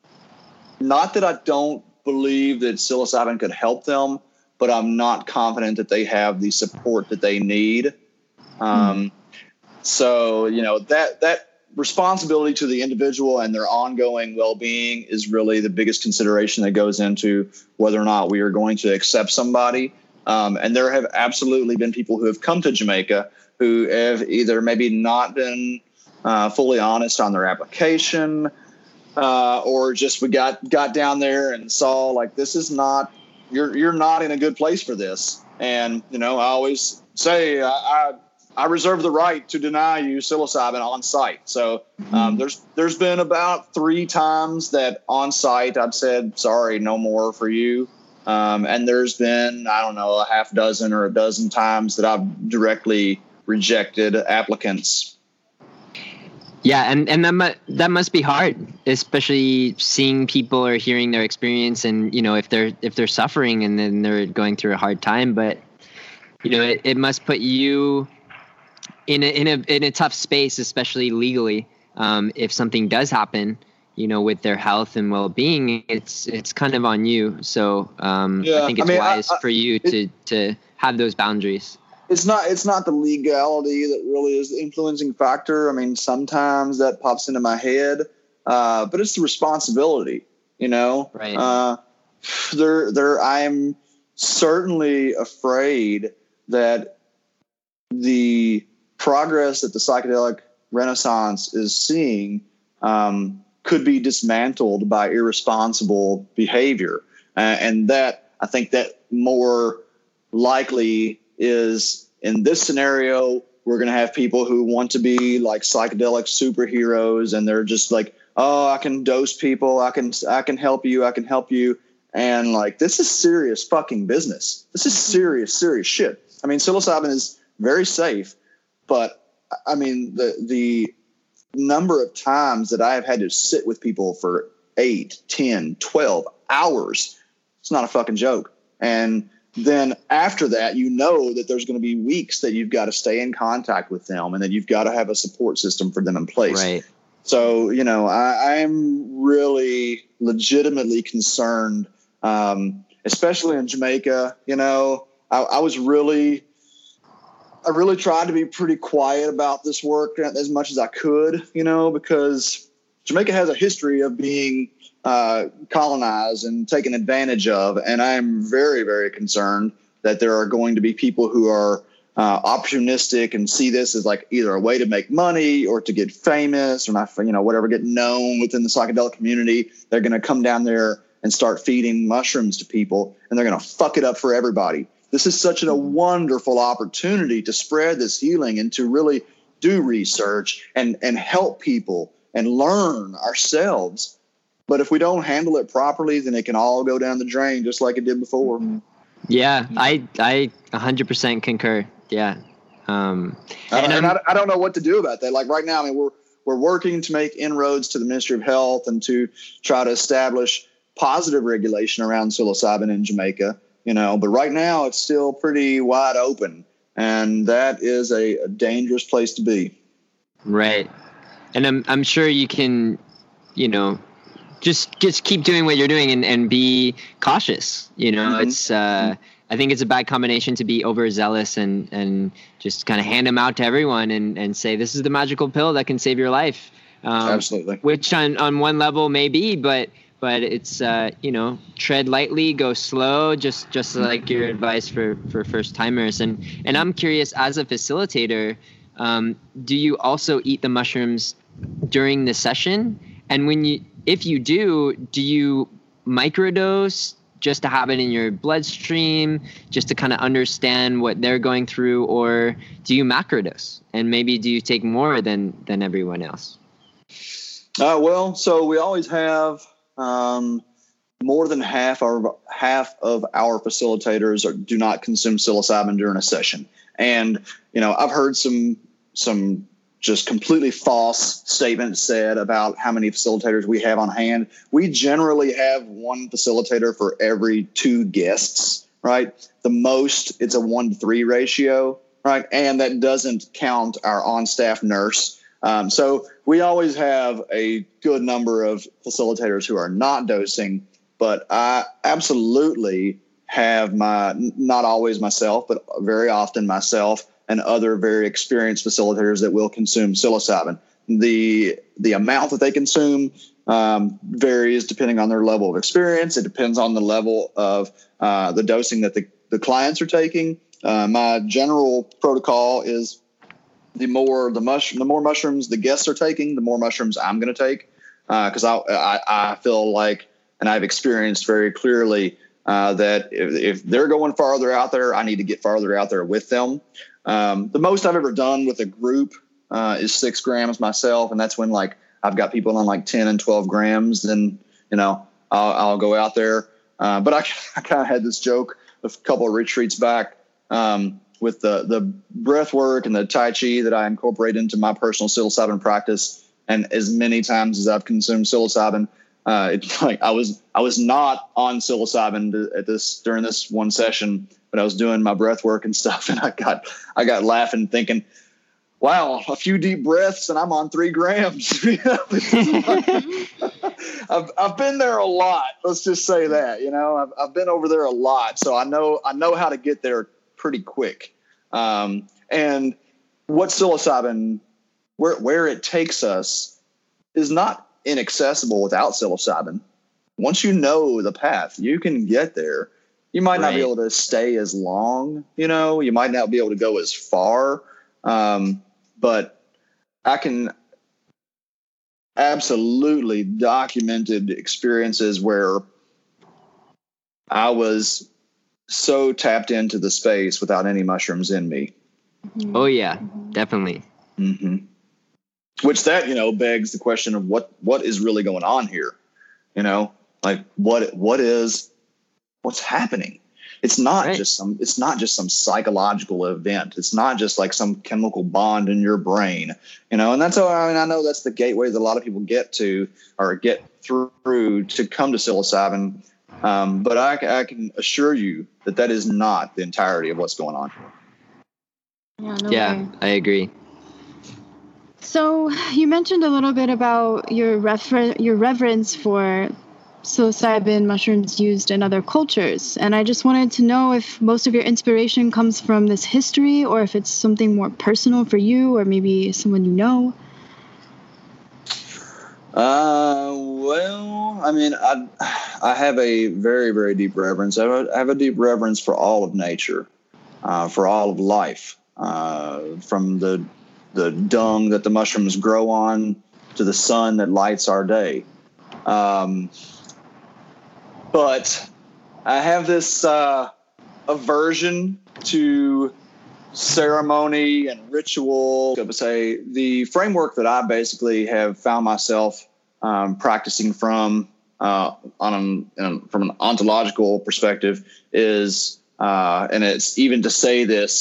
not that I don't believe that psilocybin could help them, but I'm not confident that they have the support that they need. Um, mm. So, you know, that that responsibility to the individual and their ongoing well-being is really the biggest consideration that goes into whether or not we are going to accept somebody. Um, and there have absolutely been people who have come to Jamaica who have either maybe not been uh, fully honest on their application, uh, or just we got got down there and saw like this is not you're you're not in a good place for this. And you know, I always say I. I I reserve the right to deny you psilocybin on site. So um, there's there's been about three times that on site I've said, sorry, no more for you. Um, and there's been, I don't know, a half dozen or a dozen times that I've directly rejected applicants. Yeah, and, and that, mu- that must be hard, especially seeing people or hearing their experience and, you know, if they're if they're suffering and then they're going through a hard time. But, you know, it, it must put you in a, in a, in a tough space, especially legally. Um, if something does happen, you know, with their health and well-being, it's, it's kind of on you. So um, yeah, I think it's I mean, wise I, I, for you it, to, to have those boundaries. It's not, it's not the legality that really is the influencing factor. I mean, sometimes that pops into my head, uh, but it's the responsibility, you know, right. uh, there, there, I'm certainly afraid that the progress that the psychedelic renaissance is seeing um, could be dismantled by irresponsible behavior. Uh, and that, I think that more likely is in this scenario, we're going to have people who want to be like psychedelic superheroes. And they're just like, oh, I can dose people. I can, I can help you. I can help you. And like, this is serious fucking business. This is serious, serious shit. I mean, psilocybin is very safe. But I mean, the the number of times that I have had to sit with people for eight, ten, twelve hours, it's not a fucking joke. And then after that, you know that there's going to be weeks that you've got to stay in contact with them and that you've got to have a support system for them in place. Right. So, you know, I, I'm really legitimately concerned, um, especially in Jamaica. You know, I, I was really... I really tried to be pretty quiet about this work as much as I could, you know, because Jamaica has a history of being uh, colonized and taken advantage of. And I'm very, very concerned that there are going to be people who are uh, opportunistic and see this as like either a way to make money or to get famous or not, you know, whatever, get known within the psychedelic community. They're going to come down there and start feeding mushrooms to people, and they're going to fuck it up for everybody. This is such a wonderful opportunity to spread this healing and to really do research and, and help people and learn ourselves. But if we don't handle it properly, then it can all go down the drain just like it did before. Yeah, I I one hundred percent concur. Yeah, one Um, and and and I, I don't know what to do about that. Like right now, I mean, we're we're working to make inroads to the Ministry of Health and to try to establish positive regulation around psilocybin in Jamaica. You know, but right now it's still pretty wide open, and that is a, a dangerous place to be. Right, and I'm I'm sure you can, you know, just just keep doing what you're doing and, and be cautious. You know, mm-hmm. it's. Uh, I think it's a bad combination to be overzealous and, and just kind of hand them out to everyone and, and say, this is the magical pill that can save your life. Um, Absolutely. Which on, on one level may be, but but it's, uh, you know, tread lightly, go slow, just just like your advice for, for first timers. And, and I'm curious, as a facilitator, um, do you also eat the mushrooms during the session? And when you, if you do, do you microdose just to have it in your bloodstream, just to kind of understand what they're going through, or do you macrodose? And maybe do you take more than, than everyone else? Uh, well, so we always have um, more than half our half of our facilitators are, do not consume psilocybin during a session. And, you know, I've heard some some just completely false statements said about how many facilitators we have on hand. We generally have one facilitator for every two guests, right? The most, it's a one to three ratio, right? And that doesn't count our on-staff nurse. Um, so we always have a good number of facilitators who are not dosing, but I absolutely have my, not always myself, but very often myself, and other very experienced facilitators that will consume psilocybin. The the amount that they consume um, varies depending on their level of experience. It depends on the level of uh, the dosing that the, the clients are taking. Uh, my general protocol is the more the mush the more mushrooms the guests are taking, the more mushrooms I'm going to take, because uh, I, I I feel like, and I've experienced very clearly uh, that if, if they're going farther out there, I need to get farther out there with them. Um, the most I've ever done with a group uh, is six grams myself. And that's when like I've got people on like ten and twelve grams. Then, you know, I'll, I'll go out there. Uh, but I, I kind of had this joke a couple of retreats back um, with the, the breath work and the Tai Chi that I incorporate into my personal psilocybin practice. And as many times as I've consumed psilocybin, uh, it's like I was I was not on psilocybin at this during this one session, but I was doing my breath work and stuff, and I got I got laughing, thinking, "Wow, a few deep breaths, and I'm on three grams." I've I've been there a lot. Let's just say that, you know, I've I've been over there a lot, so I know I know how to get there pretty quick. Um, and what psilocybin, where where it takes us, is not inaccessible without psilocybin. Once you know the path, you can get there. You might not right. be able to stay as long, you know, you might not be able to go as far. Um, but I can absolutely documented experiences where I was so tapped into the space without any mushrooms in me. Oh yeah, definitely. Mm-hmm. Which that, you know, begs the question of what, what is really going on here? You know, like what, what is, what's happening? It's not right. just some, it's not just some psychological event. It's not just like some chemical bond in your brain, you know, and that's how, I mean, I know that's the gateway that a lot of people get to or get through to come to psilocybin. Um, but I, I can assure you that that is not the entirety of what's going on. Yeah, no yeah way. I agree. So you mentioned a little bit about your refer- your reverence for psilocybin mushrooms used in other cultures. And I just wanted to know if most of your inspiration comes from this history or if it's something more personal for you or maybe someone you know. Uh, well, I mean, I, I have a very, very deep reverence. I have a, I have a deep reverence for all of nature, uh, for all of life, uh, from the the dung that the mushrooms grow on to the sun that lights our day. Um, but I have this uh, aversion to ceremony and ritual. I would say the framework that I basically have found myself um, practicing from uh, on an, from an ontological perspective is, uh, and it's even to say this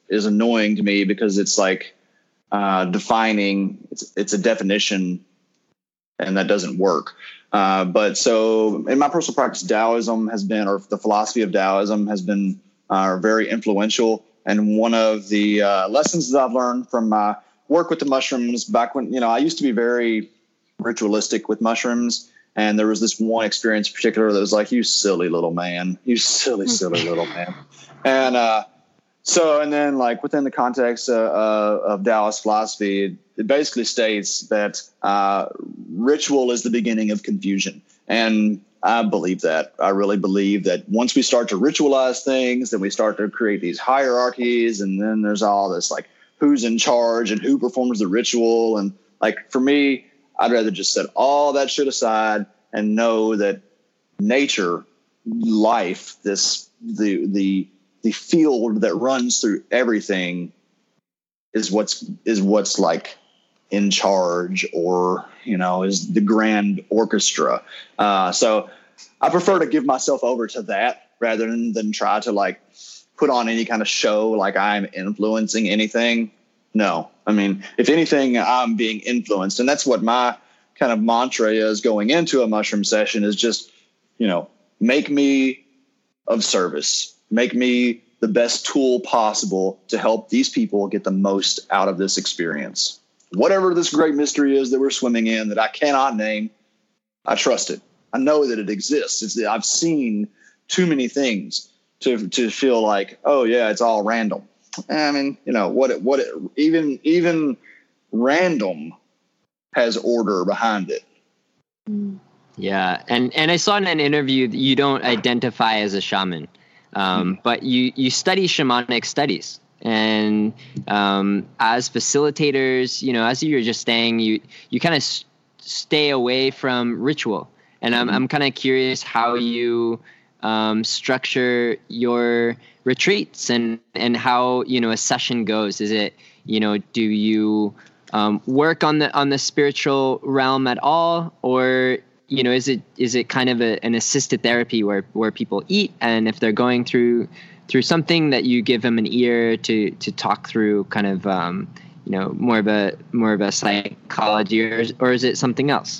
is annoying to me because it's like uh, defining, it's, it's a definition, and that doesn't work. Uh, but so in my personal practice, Taoism has been, or the philosophy of Taoism has been uh, very influential. And one of the uh, lessons that I've learned from my work with the mushrooms back when, you know, I used to be very ritualistic with mushrooms. And there was this one experience in particular that was like, you silly little man, you silly, silly little man. And uh, so, and then like within the context uh, uh, of Taoist philosophy, it, it basically states that uh, ritual is the beginning of confusion. And I believe that. I really believe that once we start to ritualize things, then we start to create these hierarchies. And then there's all this like who's in charge and who performs the ritual. And like for me, I'd rather just set all that shit aside and know that nature, life, this the the the field that runs through everything is what's is what's like in charge, or you know, is the grand orchestra. Uh, so I prefer to give myself over to that rather than, than try to like put on any kind of show like I'm influencing anything. No, I mean, if anything, I'm being influenced. And that's what my kind of mantra is going into a mushroom session, is just, you know, make me of service, make me the best tool possible to help these people get the most out of this experience. Whatever this great mystery is that we're swimming in that I cannot name, I trust it. I know that it exists. It's that I've seen too many things to to feel like, oh yeah, it's all random. I mean, you know, what it, what it, even even random has order behind it. Yeah, and and I saw in an interview that you don't identify as a shaman, um, mm. but you you study shamanic studies. And um, as facilitators, you know, as you were just saying, you you kind of s- stay away from ritual. And I'm I'm kind of curious how you um, structure your retreats and, and how, you know, a session goes. Is it, you know, do you um, work on the on the spiritual realm at all, or you know, is it is it kind of a, an assisted therapy where where people eat, and if they're going through through something, that you give them an ear to to talk through kind of um, you know, more of a more of a psychology, or or is it something else?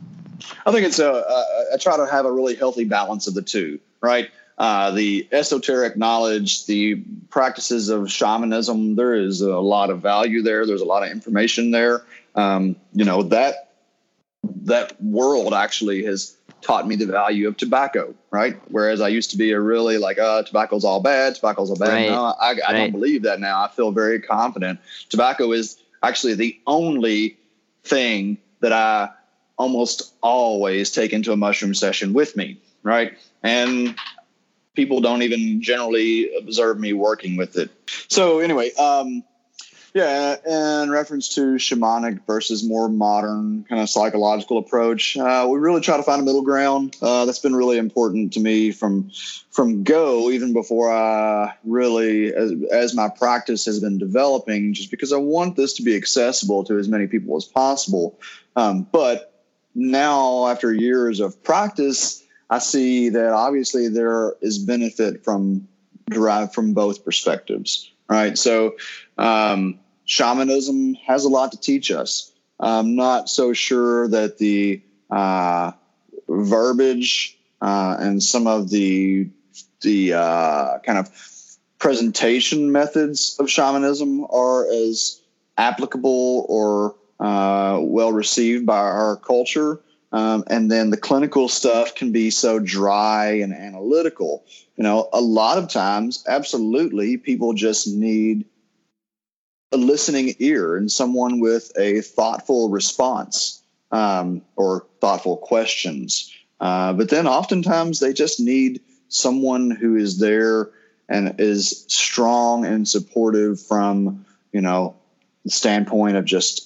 I think it's a, a, I try to have a really healthy balance of the two, right? Uh, the esoteric knowledge, the practices of shamanism, there is a lot of value there. There's a lot of information there. Um, you know, that, that world actually has taught me the value of tobacco, right? Whereas I used to be a really like, uh, tobacco's all bad. Tobacco's all bad. Right. No, I, I right. don't believe that now. I feel very confident. Tobacco is actually the only thing that I almost always take into a mushroom session with me, right? And people don't even generally observe me working with it. So anyway, um, yeah, in reference to shamanic versus more modern kind of psychological approach, uh, we really try to find a middle ground. Uh, that's been really important to me from from go, even before I really, as, as my practice has been developing, just because I want this to be accessible to as many people as possible. Um, but now, after years of practice, I see that obviously there is benefit from derived from both perspectives, right? So um, shamanism has a lot to teach us. I'm not so sure that the uh, verbiage uh, and some of the the uh, kind of presentation methods of shamanism are as applicable or Uh, well received by our culture. Um, and then the clinical stuff can be so dry and analytical. You know, a lot of times, absolutely, people just need a listening ear and someone with a thoughtful response um, or thoughtful questions. Uh, but then oftentimes they just need someone who is there and is strong and supportive from, you know, the standpoint of just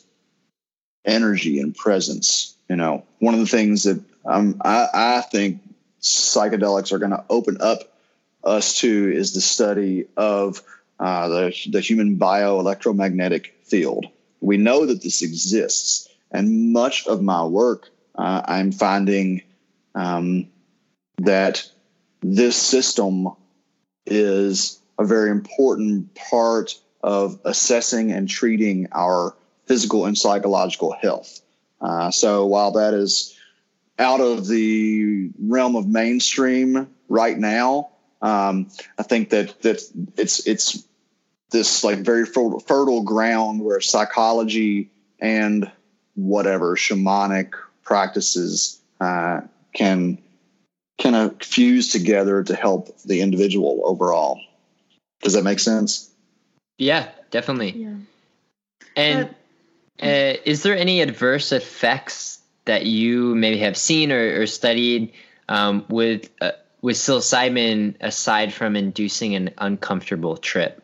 energy and presence. You know, one of the things that um, I, I think psychedelics are going to open up us to is the study of uh, the, the human bioelectromagnetic field. We know that this exists, and much of my work, uh, I'm finding um, that this system is a very important part of assessing and treating our physical and psychological health. Uh, so while that is out of the realm of mainstream right now, um, I think that that it's it's this like very fertile, fertile ground where psychology and whatever shamanic practices uh, can kind of fuse together to help the individual overall. Does that make sense? Yeah, definitely. Yeah. And uh, is there any adverse effects that you maybe have seen or, or studied um, with uh, with psilocybin aside from inducing an uncomfortable trip?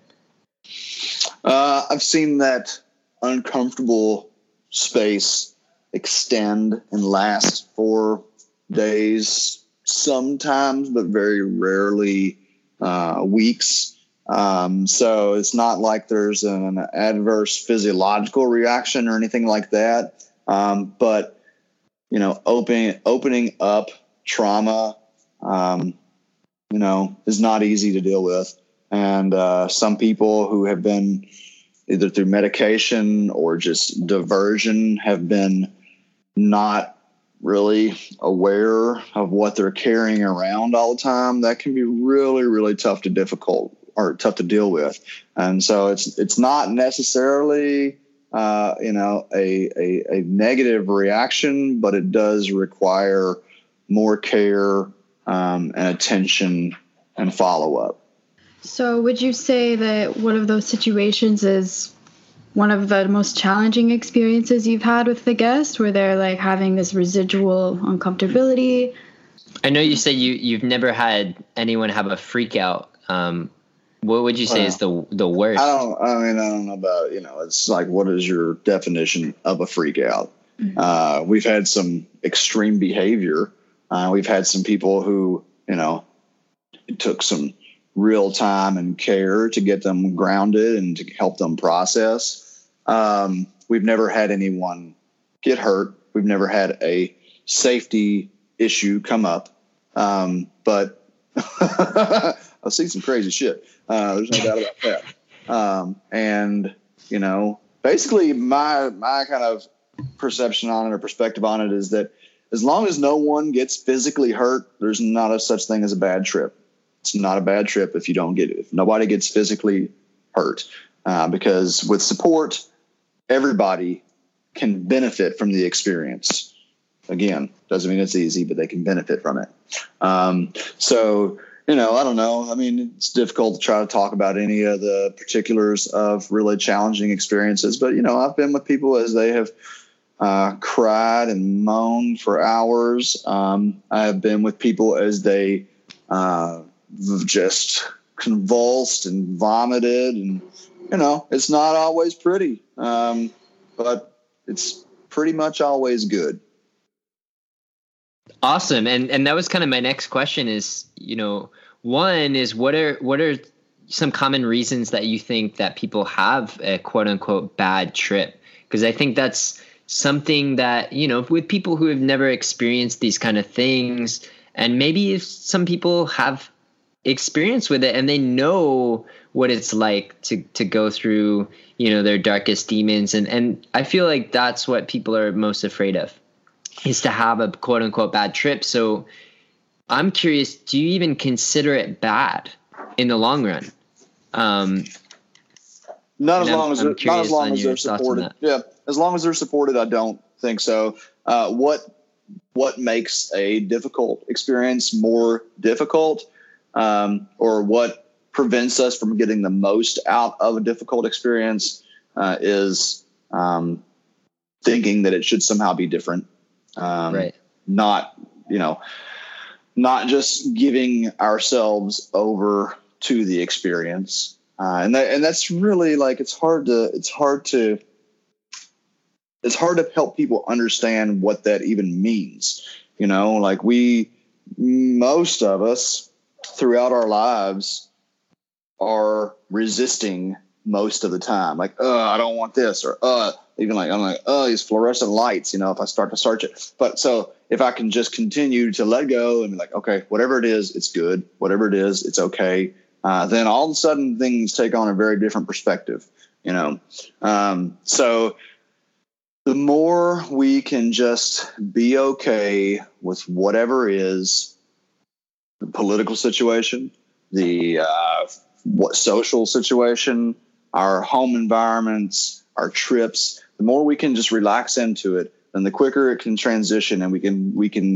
Uh, I've seen that uncomfortable space extend and last for days, sometimes, but very rarely uh, weeks. Um, so it's not like there's an adverse physiological reaction or anything like that. Um, but, you know, opening, opening up trauma, um, you know, is not easy to deal with. And uh, some people who have been either through medication or just diversion have been not really aware of what they're carrying around all the time. That can be really, really tough to difficult or tough to deal with. And so it's it's not necessarily uh, you know a, a a negative reaction, but it does require more care um, and attention and follow up. So would you say that one of those situations is one of the most challenging experiences you've had with the guest, where they're like having this residual uncomfortability? I know you said you, you've never had anyone have a freak out. Um, what would you say well, is the the worst? I don't, I mean, I don't know about, you know, it's like, what is your definition of a freak out? Mm-hmm. Uh, we've had some extreme behavior. Uh, we've had some people who, you know, it took some real time and care to get them grounded and to help them process. Um, we've never had anyone get hurt. We've never had a safety issue come up. Um, but I've seen some crazy shit. Uh, there's no doubt about that. Um, and, you know, basically my, my kind of perception on it or perspective on it is that as long as no one gets physically hurt, there's not a such thing as a bad trip. It's not a bad trip if you don't get it, if nobody gets physically hurt, uh, because with support, everybody can benefit from the experience. Again, doesn't mean it's easy, but they can benefit from it. Um, so, you know, I don't know. I mean, it's difficult to try to talk about any of the particulars of really challenging experiences, but, you know, I've been with people as they have uh, cried and moaned for hours. Um, I have been with people as they, uh, just convulsed and vomited, and you know it's not always pretty, um, but it's pretty much always good. Awesome. And and that was kind of my next question is, you know, one is what are what are some common reasons that you think that people have a quote unquote bad trip? Because I think that's something that, you know, with people who have never experienced these kind of things, and maybe if some people have experience with it and they know what it's like to to go through, you know, their darkest demons, and and I feel like that's what people are most afraid of, is to have a quote unquote bad trip. So I'm curious, do you even consider it bad in the long run? Um, not as long as not as long as they're supported. Yeah, as long as they're supported, I don't think so. Uh, what what makes a difficult experience more difficult? Um, or what prevents us from getting the most out of a difficult experience uh, is um, thinking that it should somehow be different. Um, right. Not, you know, not just giving ourselves over to the experience. Uh, and that, and that's really like, it's hard to, it's hard to, it's hard to help people understand what that even means. You know, like we, most of us, throughout our lives are resisting most of the time. Like, uh, I don't want this, or, uh, even like, I'm like, oh, these fluorescent lights, you know, if I start to search it. But so if I can just continue to let go and be like, okay, whatever it is, it's good. Whatever it is, it's okay. uh, then all of a sudden things take on a very different perspective, you know? Um, so the more we can just be okay with whatever is, the political situation, the uh, what social situation, our home environments, our trips, the more we can just relax into it, then the quicker it can transition and we can we can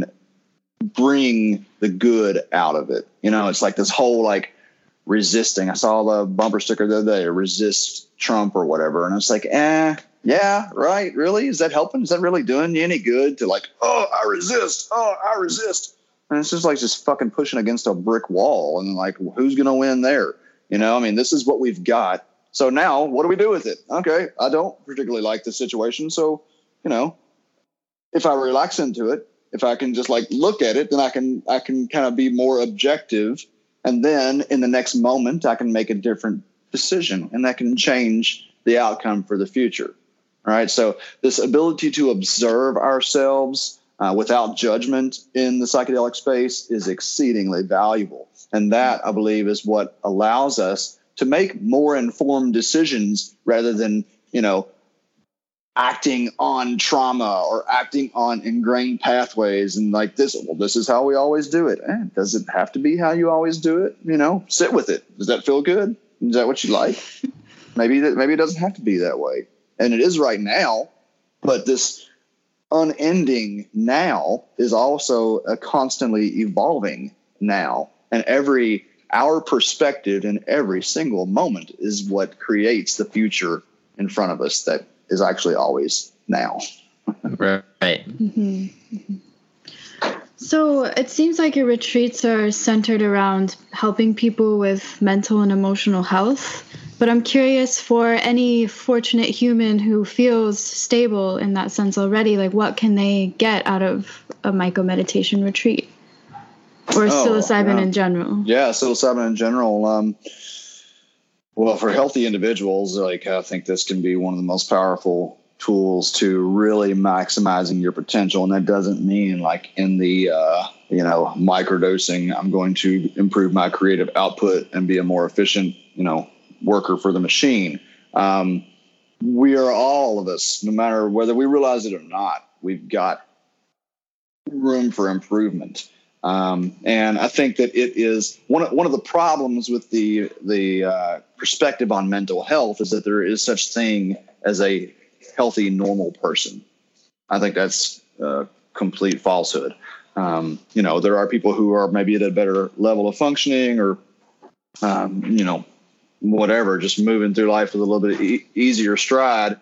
bring the good out of it. You know, it's like this whole like resisting. I saw the bumper sticker the other day, resist Trump or whatever. And it's like, eh, yeah, right. Really? Is that helping? Is that really doing you any good to like, oh, I resist. Oh, I resist. And it's just like just fucking pushing against a brick wall. And like, who's going to win there? You know, I mean, this is what we've got. So now what do we do with it? Okay. I don't particularly like this situation. So, you know, if I relax into it, if I can just like look at it, then I can, I can kind of be more objective. And then in the next moment, I can make a different decision and that can change the outcome for the future. All right. So this ability to observe ourselves uh, without judgment in the psychedelic space is exceedingly valuable. And that, I believe, is what allows us to make more informed decisions rather than, you know, acting on trauma or acting on ingrained pathways and like this. Well, this is how we always do it. Eh, does it have to be how you always do it? You know, sit with it. Does that feel good? Is that what you like? Maybe that, maybe it doesn't have to be that way. And it is right now, but this unending now is also a constantly evolving now. And every, our perspective in every single moment is what creates the future in front of us that is actually always now. Right. Mm-hmm. Mm-hmm. So it seems like your retreats are centered around helping people with mental and emotional health. But I'm curious, for any fortunate human who feels stable in that sense already, like what can they get out of a myco-meditation retreat? Or oh, psilocybin yeah. in general? Yeah, psilocybin in general. Um, well, for healthy individuals, like I think this can be one of the most powerful tools to really maximizing your potential. And that doesn't mean like in the, uh, you know, microdosing, I'm going to improve my creative output and be a more efficient, you know, worker for the machine. Um, we are all of us, no matter whether we realize it or not, we've got room for improvement. Um, and I think that it is one of, one of the problems with the, the, uh, perspective on mental health is that there is such thing as a healthy, normal person. I think that's a complete falsehood. Um, you know, there are people who are maybe at a better level of functioning or, um, you know, whatever, just moving through life with a little bit e- easier stride.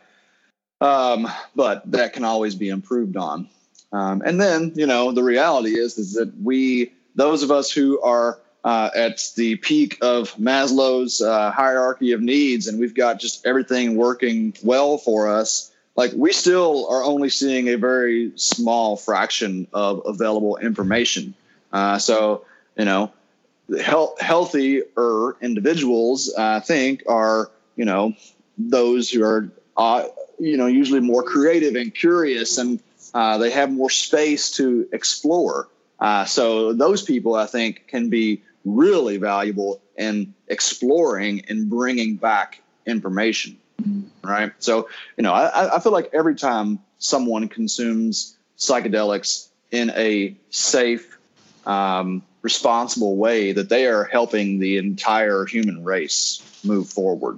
Um, but that can always be improved on. Um, and then, you know, the reality is, is that we, those of us who are uh, at the peak of Maslow's uh, hierarchy of needs, and we've got just everything working well for us, like we still are only seeing a very small fraction of available information. Uh, so, you know, health, healthier individuals, I think, are, you know, those who are, uh, you know, usually more creative and curious, and uh, they have more space to explore. Uh, so those people, I think, can be really valuable in exploring and bringing back information. Right. So, you know, I, I feel like every time someone consumes psychedelics in a safe, um, responsible way, that they are helping the entire human race move forward.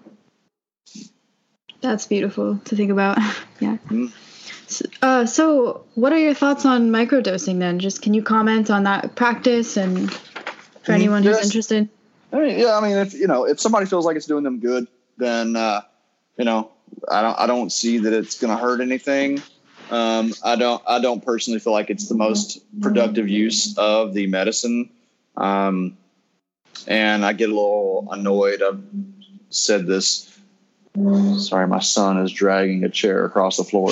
That's beautiful to think about. Yeah. Mm-hmm. So, uh, so what are your thoughts on microdosing then? Just can you comment on that practice and for anyone who's yes. interested? I mean, yeah, I mean, if, you know, if somebody feels like it's doing them good, then, uh, you know, I don't, I don't see that it's going to hurt anything. Um, I don't, I don't personally feel like it's the most productive use of the medicine. Um, and I get a little annoyed. I've said this. Sorry, my son is dragging a chair across the floor.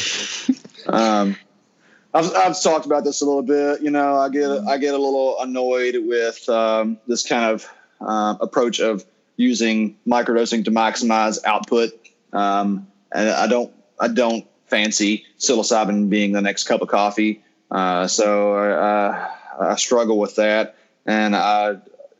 um, I've, I've talked about this a little bit. You know, I get, I get a little annoyed with, um, this kind of, uh, approach of using microdosing to maximize output. Um, and I don't, I don't fancy psilocybin being the next cup of coffee. Uh, so, uh, I struggle with that. And I,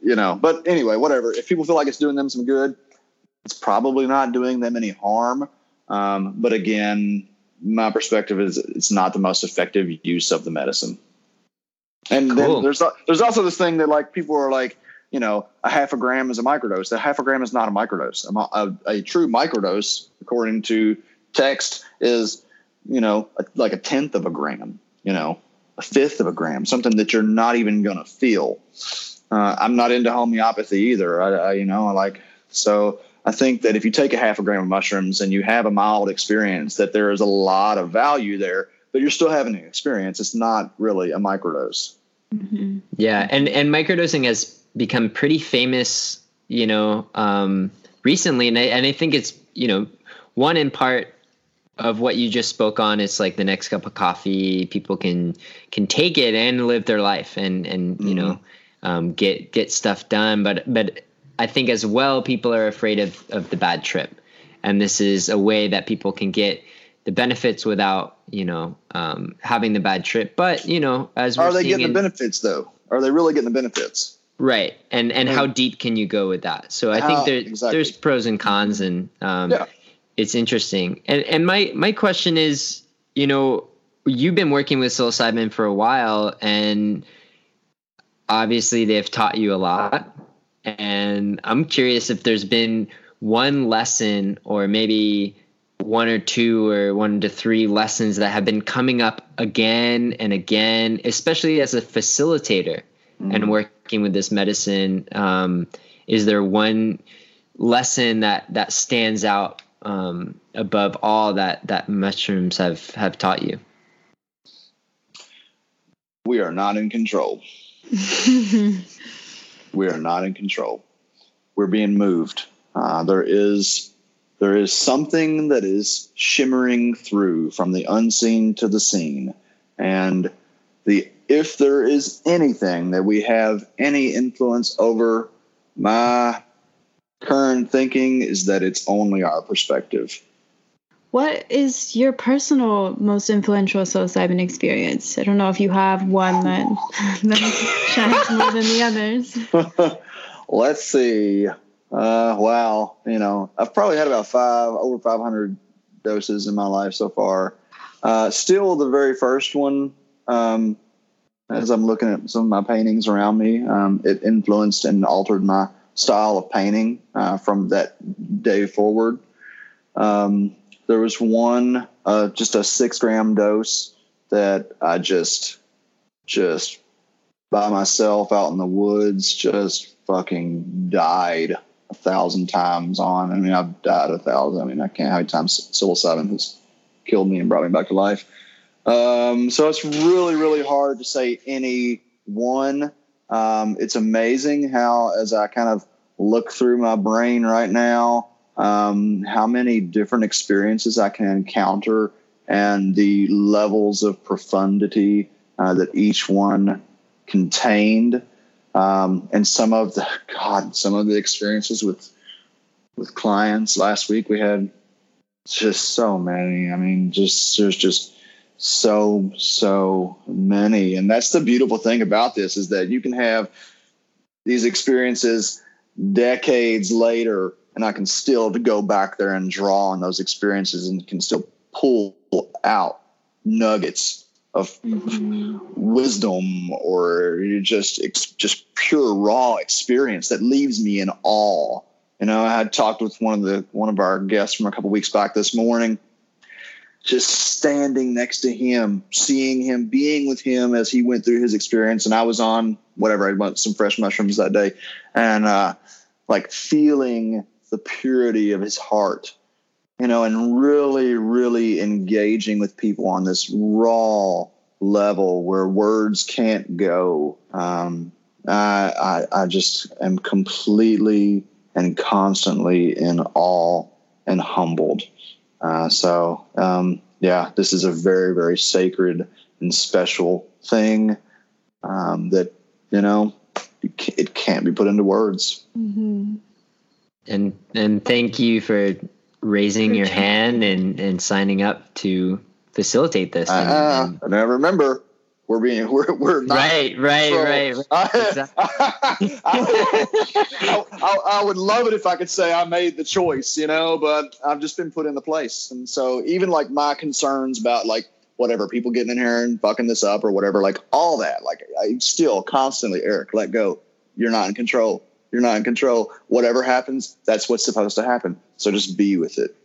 you know, but anyway, whatever. If people feel like it's doing them some good, it's probably not doing them any harm. Um, but again, my perspective is it's not the most effective use of the medicine. And cool. then there's there's also this thing that like people are like, you know, a half a gram is a microdose. That half a gram is not a microdose. A, a, a true microdose, according to text, is, you know, a, like a tenth of a gram, you know, a fifth of a gram, something that you're not even going to feel. Uh, I'm not into homeopathy either. I, I, you know, I like, so I think that if you take a half a gram of mushrooms and you have a mild experience, that there is a lot of value there, but you're still having an experience. It's not really a microdose. Mm-hmm. Yeah. And, and microdosing has become pretty famous, you know, um, recently. And I, and I think it's, you know, one in part of what you just spoke on, it's like the next cup of coffee, people can, can take it and live their life and, and, you mm-hmm. know, um, get, get stuff done. But, but I think as well, people are afraid of, of the bad trip. And this is a way that people can get the benefits without, you know, um, having the bad trip. But, you know, as we're Are they seeing getting in, the benefits though? Are they really getting the benefits? Right. And, and, and how deep can you go with that? So I how, think there, exactly. there's pros and cons, and um, yeah. it's interesting. And, and my, my question is, you know, you've been working with psilocybin for a while, and obviously they've taught you a lot. And I'm curious if there's been one lesson, or maybe one or two or one to three lessons that have been coming up again and again, especially as a facilitator mm. and working with this medicine. Um, is there one lesson that, that stands out um, above all that, that mushrooms have, have taught you? We are not in control. We are not in control. We're being moved. Uh, there is there is something that is shimmering through from the unseen to the seen. And the if there is anything that we have any influence over, my current thinking is that it's only our perspective. What is your personal most influential psilocybin experience? I don't know if you have one that, that shines more than the others. Let's see. Uh, wow. You know, I've probably had about five, over five hundred doses in my life so far. Uh, still the very first one, um, as I'm looking at some of my paintings around me, um, it influenced and altered my style of painting uh, from that day forward. Um, There was one, uh, just a six gram dose that I just, just by myself out in the woods, just fucking died a thousand times on. I mean, I've died a thousand. I mean, I can't how many times psilocybin has killed me and brought me back to life. Um, so it's really, really hard to say any one. Um, it's amazing how, as I kind of look through my brain right now, Um, how many different experiences I can encounter and the levels of profundity uh, that each one contained. Um, and some of the, God, some of the experiences with, with clients last week, we had just so many. I mean, just, there's just so, so many. And that's the beautiful thing about this, is that you can have these experiences decades later, and I can still go back there and draw on those experiences and can still pull out nuggets of mm-hmm. wisdom or just just pure raw experience that leaves me in awe. You know, I had talked with one of the one of our guests from a couple of weeks back this morning, just standing next to him, seeing him, being with him as he went through his experience. And I was on whatever, I went some fresh mushrooms that day, and uh, like feeling the purity of his heart, you know, and really, really engaging with people on this raw level where words can't go. Um, I, I, I just am completely and constantly in awe and humbled. Uh, so, um, yeah, this is a very, very sacred and special thing um, that, you know, it can't be put into words. Mm-hmm. And and thank you for raising your hand and, and signing up to facilitate this. And, uh, and and I remember, we're being we're we're not right, right, so right. right. I, Exactly. I, I, I, I would love it if I could say I made the choice, you know, but I've just been put in the place, and so even like my concerns about like whatever people getting in here and fucking this up or whatever, like all that, like I still constantly, Eric, let go. You're not in control. You're not in control. Whatever happens, that's what's supposed to happen. So just be with it.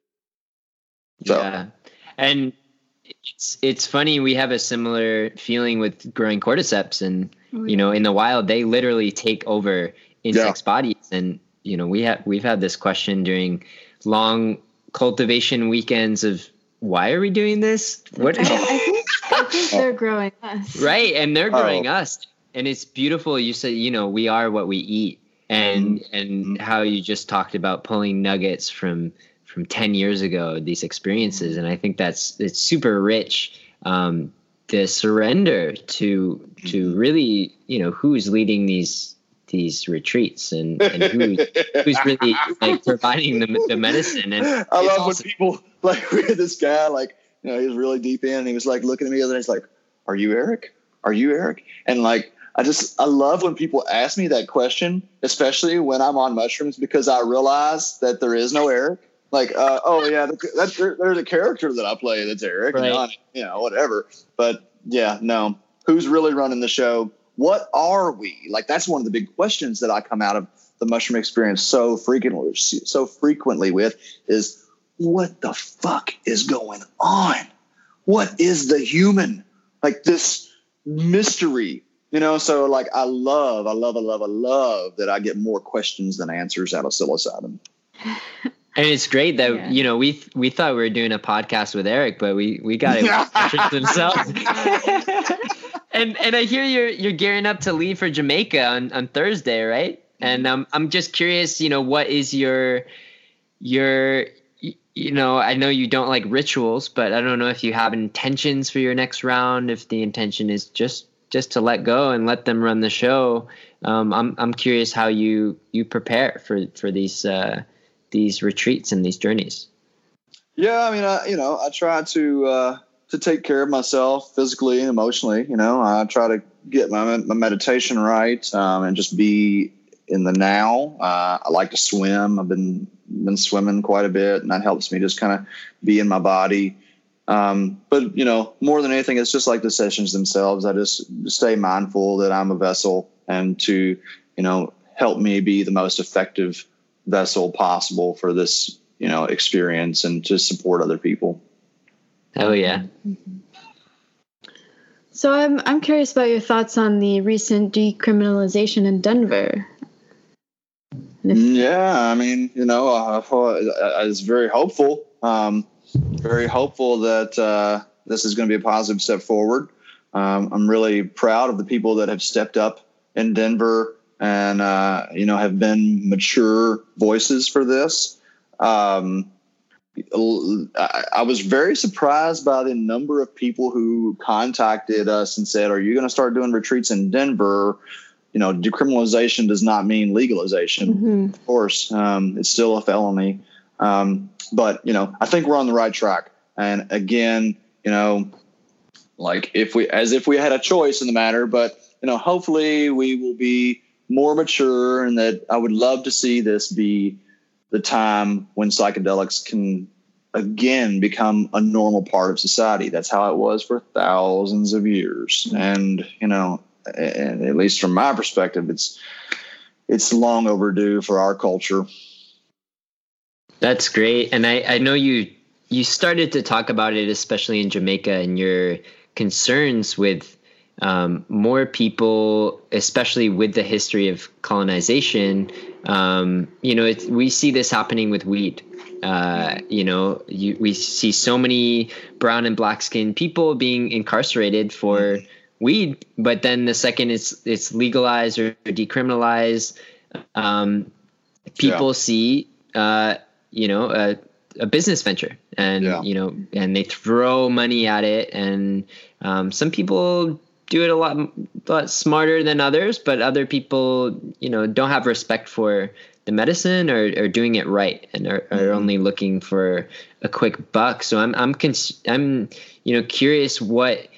So. Yeah, and it's it's funny. We have a similar feeling with growing cordyceps, and you know, in the wild, they literally take over insects' yeah. bodies. And you know, we have we've had this question during long cultivation weekends of why are we doing this? What? I, I think, I think they're growing us, right? And they're growing oh. us, and it's beautiful. You said, you know, we are what we eat, and mm-hmm. and mm-hmm. how you just talked about pulling nuggets from. from ten years ago, these experiences. And I think that's, it's super rich. Um, the surrender to, to really, you know, who's leading these, these retreats and, and who, who's really like providing the, the medicine. And I love awesome. when people like, we had this guy, like, you know, he was really deep in and he was like looking at me the other day. He's like, are you Eric? Are you Eric? And like, I just, I love when people ask me that question, especially when I'm on mushrooms, because I realize that there is no Eric. Like, uh, oh yeah, that's there's a character that I play that's Eric, right. and you know, whatever. But yeah, no, who's really running the show? What are we? Like, that's one of the big questions that I come out of the mushroom experience so frequently, so frequently with is, what the fuck is going on? What is the human? Like this mystery, you know? So like, I love, I love, I love, I love that I get more questions than answers out of psilocybin. And it's great that, yeah. you know, we we thought we were doing a podcast with Eric, but we, we got it themselves. and and I hear you're you're gearing up to leave for Jamaica on, on Thursday, right? And um, I'm just curious, you know, what is your your you know, I know you don't like rituals, but I don't know if you have intentions for your next round. If the intention is just just to let go and let them run the show, um, I'm I'm curious how you you prepare for for these. Uh, these retreats and these journeys. Yeah. I mean, I, you know, I try to, uh, to take care of myself physically and emotionally. You know, I try to get my, my meditation right, um, and just be in the now. Uh, I like to swim. I've been, been swimming quite a bit, and that helps me just kind of be in my body. Um, but you know, more than anything, it's just like the sessions themselves. I just stay mindful that I'm a vessel, and to, you know, help me be the most effective vessel possible for this, you know, experience, and to support other people. Oh yeah. So I'm I'm curious about your thoughts on the recent decriminalization in Denver. Yeah, I mean, you know, uh, I was very hopeful, um, very hopeful that uh, this is going to be a positive step forward. Um, I'm really proud of the people that have stepped up in Denver and, uh, you know, have been mature voices for this. Um, I, I was very surprised by the number of people who contacted us and said, are you going to start doing retreats in Denver? You know, decriminalization does not mean legalization. Mm-hmm. Of course, um, it's still a felony. Um, but, you know, I think we're on the right track. And again, you know, like if we, as if we had a choice in the matter, but, you know, hopefully we will be more mature, and that I would love to see this be the time when psychedelics can again become a normal part of society. That's how it was for thousands of years. And, you know, and at least from my perspective, it's, it's long overdue for our culture. That's great. And I, I know you, you started to talk about it, especially in Jamaica, and your concerns with Um, more people, especially with the history of colonization, um, you know, it's, we see this happening with weed. Uh, you know, you, we see so many brown and black skinned people being incarcerated for weed, but then the second it's it's legalized or decriminalized, um, people yeah. see, uh, you know, a, a business venture, and yeah. you know, and they throw money at it, and um, some people do it a lot, lot smarter than others, but other people, you know, don't have respect for the medicine, or, or doing it right, and are, are only looking for a quick buck. So I'm, I'm, cons- I'm, you know, curious what,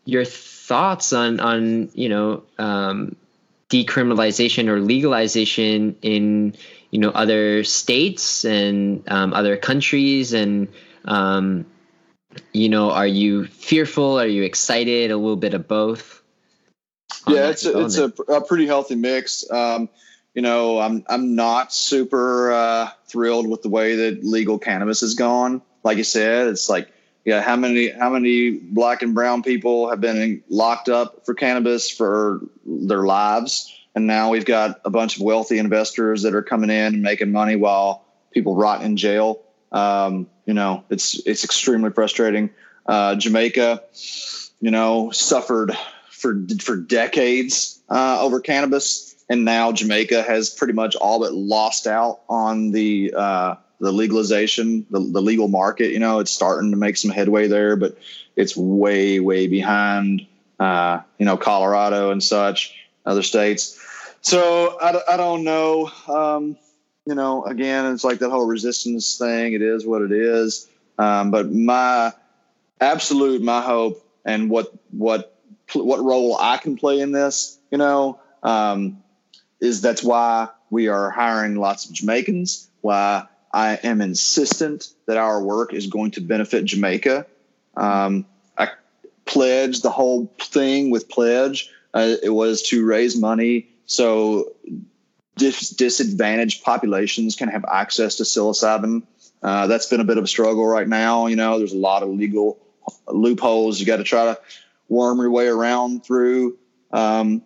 your thoughts on on you know um, decriminalization or legalization in you know other states and um, other countries, and um, you know, are you fearful? Are you excited? A little bit of both. Yeah, it's a, it's a, a pretty healthy mix. Um, you know, I'm I'm not super uh, thrilled with the way that legal cannabis has gone. Like you said, it's like, yeah, how many how many black and brown people have been locked up for cannabis for their lives, and now we've got a bunch of wealthy investors that are coming in and making money while people rot in jail. Um, you know, it's it's extremely frustrating. Uh, Jamaica, you know, suffered for for decades uh, over cannabis. And now Jamaica has pretty much all but lost out on the uh, the legalization, the, the legal market. You know, it's starting to make some headway there, but it's way, way behind, uh, you know, Colorado and such, other states. So I, I don't know. Um, you know, again, it's like that whole resistance thing. It is what it is. Um, but my absolute, my hope and what what what role I can play in this, you know, um, is that's why we are hiring lots of Jamaicans, why I am insistent that our work is going to benefit Jamaica. Um, I pledged the whole thing with Pledge. Uh, it was to raise money so dis- disadvantaged populations can have access to psilocybin. Uh, that's been a bit of a struggle right now. You know, there's a lot of legal loopholes you got to try to worm your way around through. Um,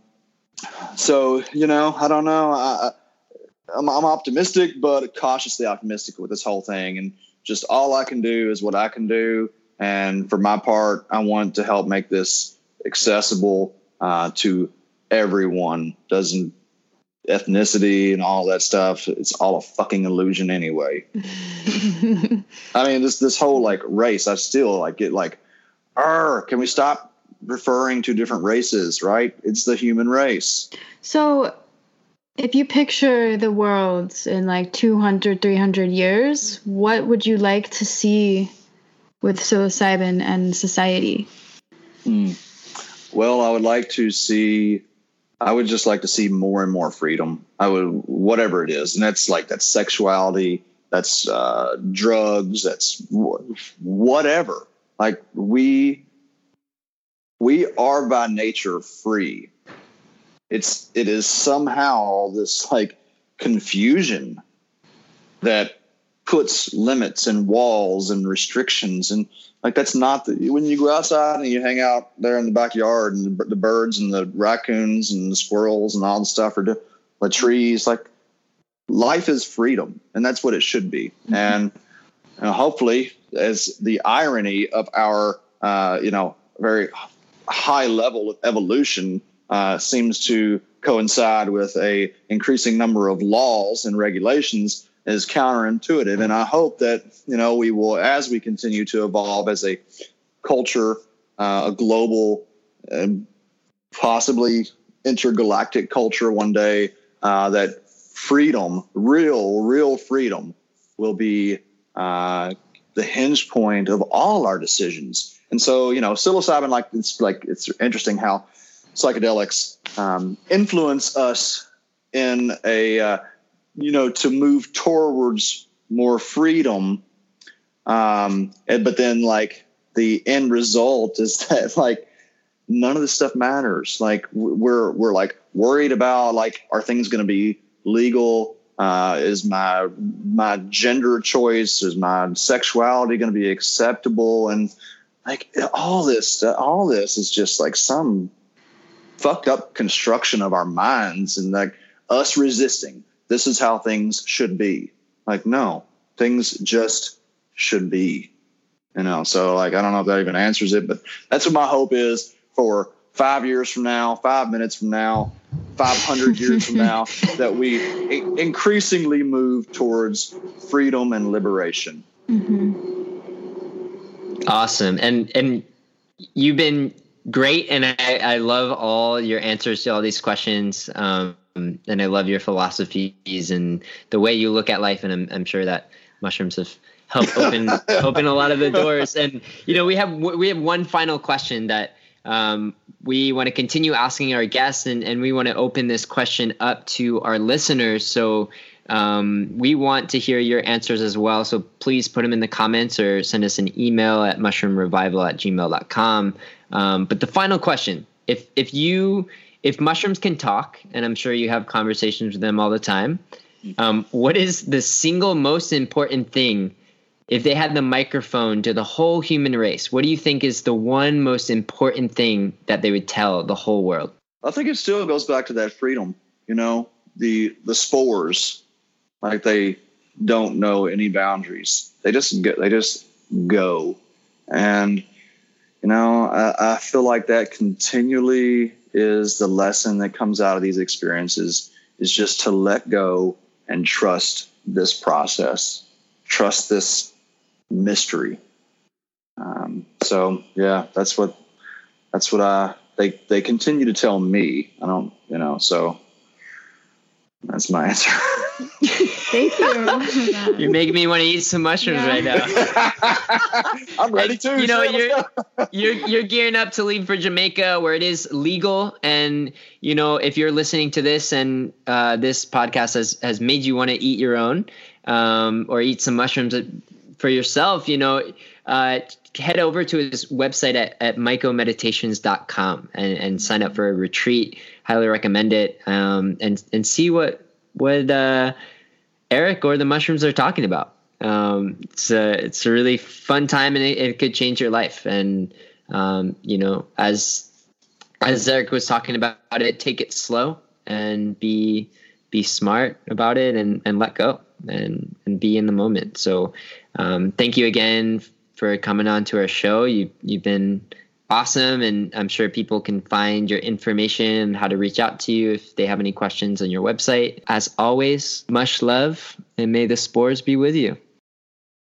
So, you know, I don't know. I, I'm, I'm optimistic, but cautiously optimistic with this whole thing. And just all I can do is what I can do. And for my part, I want to help make this accessible uh, to everyone. Doesn't ethnicity and all that stuff. It's all a fucking illusion anyway. I mean, this this whole like race, I still like get like, Arr, can we stop referring to different races, right? It's the human race. So if you picture the world in like two hundred, three hundred years, what would you like to see with psilocybin and society? Hmm. Well, I would like to see, I would just like to see more and more freedom. I would, whatever it is. And that's like, that's sexuality, that's uh, drugs, that's whatever. Like we, We are by nature free. It's it is somehow this like confusion that puts limits and walls and restrictions, and like that's not the, when you go outside and you hang out there in the backyard and the, the birds and the raccoons and the squirrels and all the stuff are the, the trees. Like life is freedom, and that's what it should be. Mm-hmm. And uh, hopefully, as the irony of our uh, you know very high level of evolution uh, seems to coincide with a increasing number of laws and regulations is counterintuitive. And I hope that, you know, we will, as we continue to evolve as a culture, uh, a global, uh, possibly intergalactic culture one day, uh, that freedom, real, real freedom will be uh, the hinge point of all our decisions. And so, you know, psilocybin, like it's like it's interesting how psychedelics um, influence us in a, uh, you know, to move towards more freedom. Um, and, but then like the end result is that like none of this stuff matters. Like we're we're like worried about like, are things going to be legal? Uh, is my my gender choice, is my sexuality going to be acceptable? And like all this, all this is just like some fucked up construction of our minds, and like us resisting. This is how things should be. Like, no, things just should be, you know? So like, I don't know if that even answers it, but that's what my hope is for five years from now, five minutes from now, five hundred years from now, that we I- increasingly move towards freedom and liberation. Mm-hmm. Awesome. And and you've been great, and I, I love all your answers to all these questions. Um, and I love your philosophies and the way you look at life. And I'm, I'm sure that mushrooms have helped open open a lot of the doors. And you know, we have we have one final question that um, we want to continue asking our guests, and, and we want to open this question up to our listeners. So um, we want to hear your answers as well. So please put them in the comments or send us an email at mushroom revival at gmail dot com. Um, but the final question, if if you if mushrooms can talk, and I'm sure you have conversations with them all the time, um, what is the single most important thing? If they had the microphone to the whole human race, what do you think is the one most important thing that they would tell the whole world? I think it still goes back to that freedom, you know, the the spores, like they don't know any boundaries. They just get, they just go. And, you know, I, I feel like that continually is the lesson that comes out of these experiences, is just to let go and trust this process, trust this mystery. Um, so yeah, that's what, that's what I, they, they continue to tell me. I don't, you know, so that's my answer. Thank you. You're making me want to eat some mushrooms yeah. right now. I'm ready too. You know, you're, you're, you're gearing up to leave for Jamaica, where it is legal. And, you know, if you're listening to this and uh, this podcast has, has made you want to eat your own um, or eat some mushrooms for yourself, you know, uh, head over to his website at, at myco meditations dot com and, and sign up for a retreat. Highly recommend it. Um, and, and see what, what uh, Eric or the mushrooms are talking about. Um, it's a, it's a really fun time, and it, it could change your life. And, um, you know, as, as Eric was talking about it, take it slow and be, be smart about it, and, and let go and, and be in the moment. So, um, thank you again for coming on to our show. You, you've been awesome. And I'm sure people can find your information, how to reach out to you if they have any questions on your website. As always, much love, and may the spores be with you.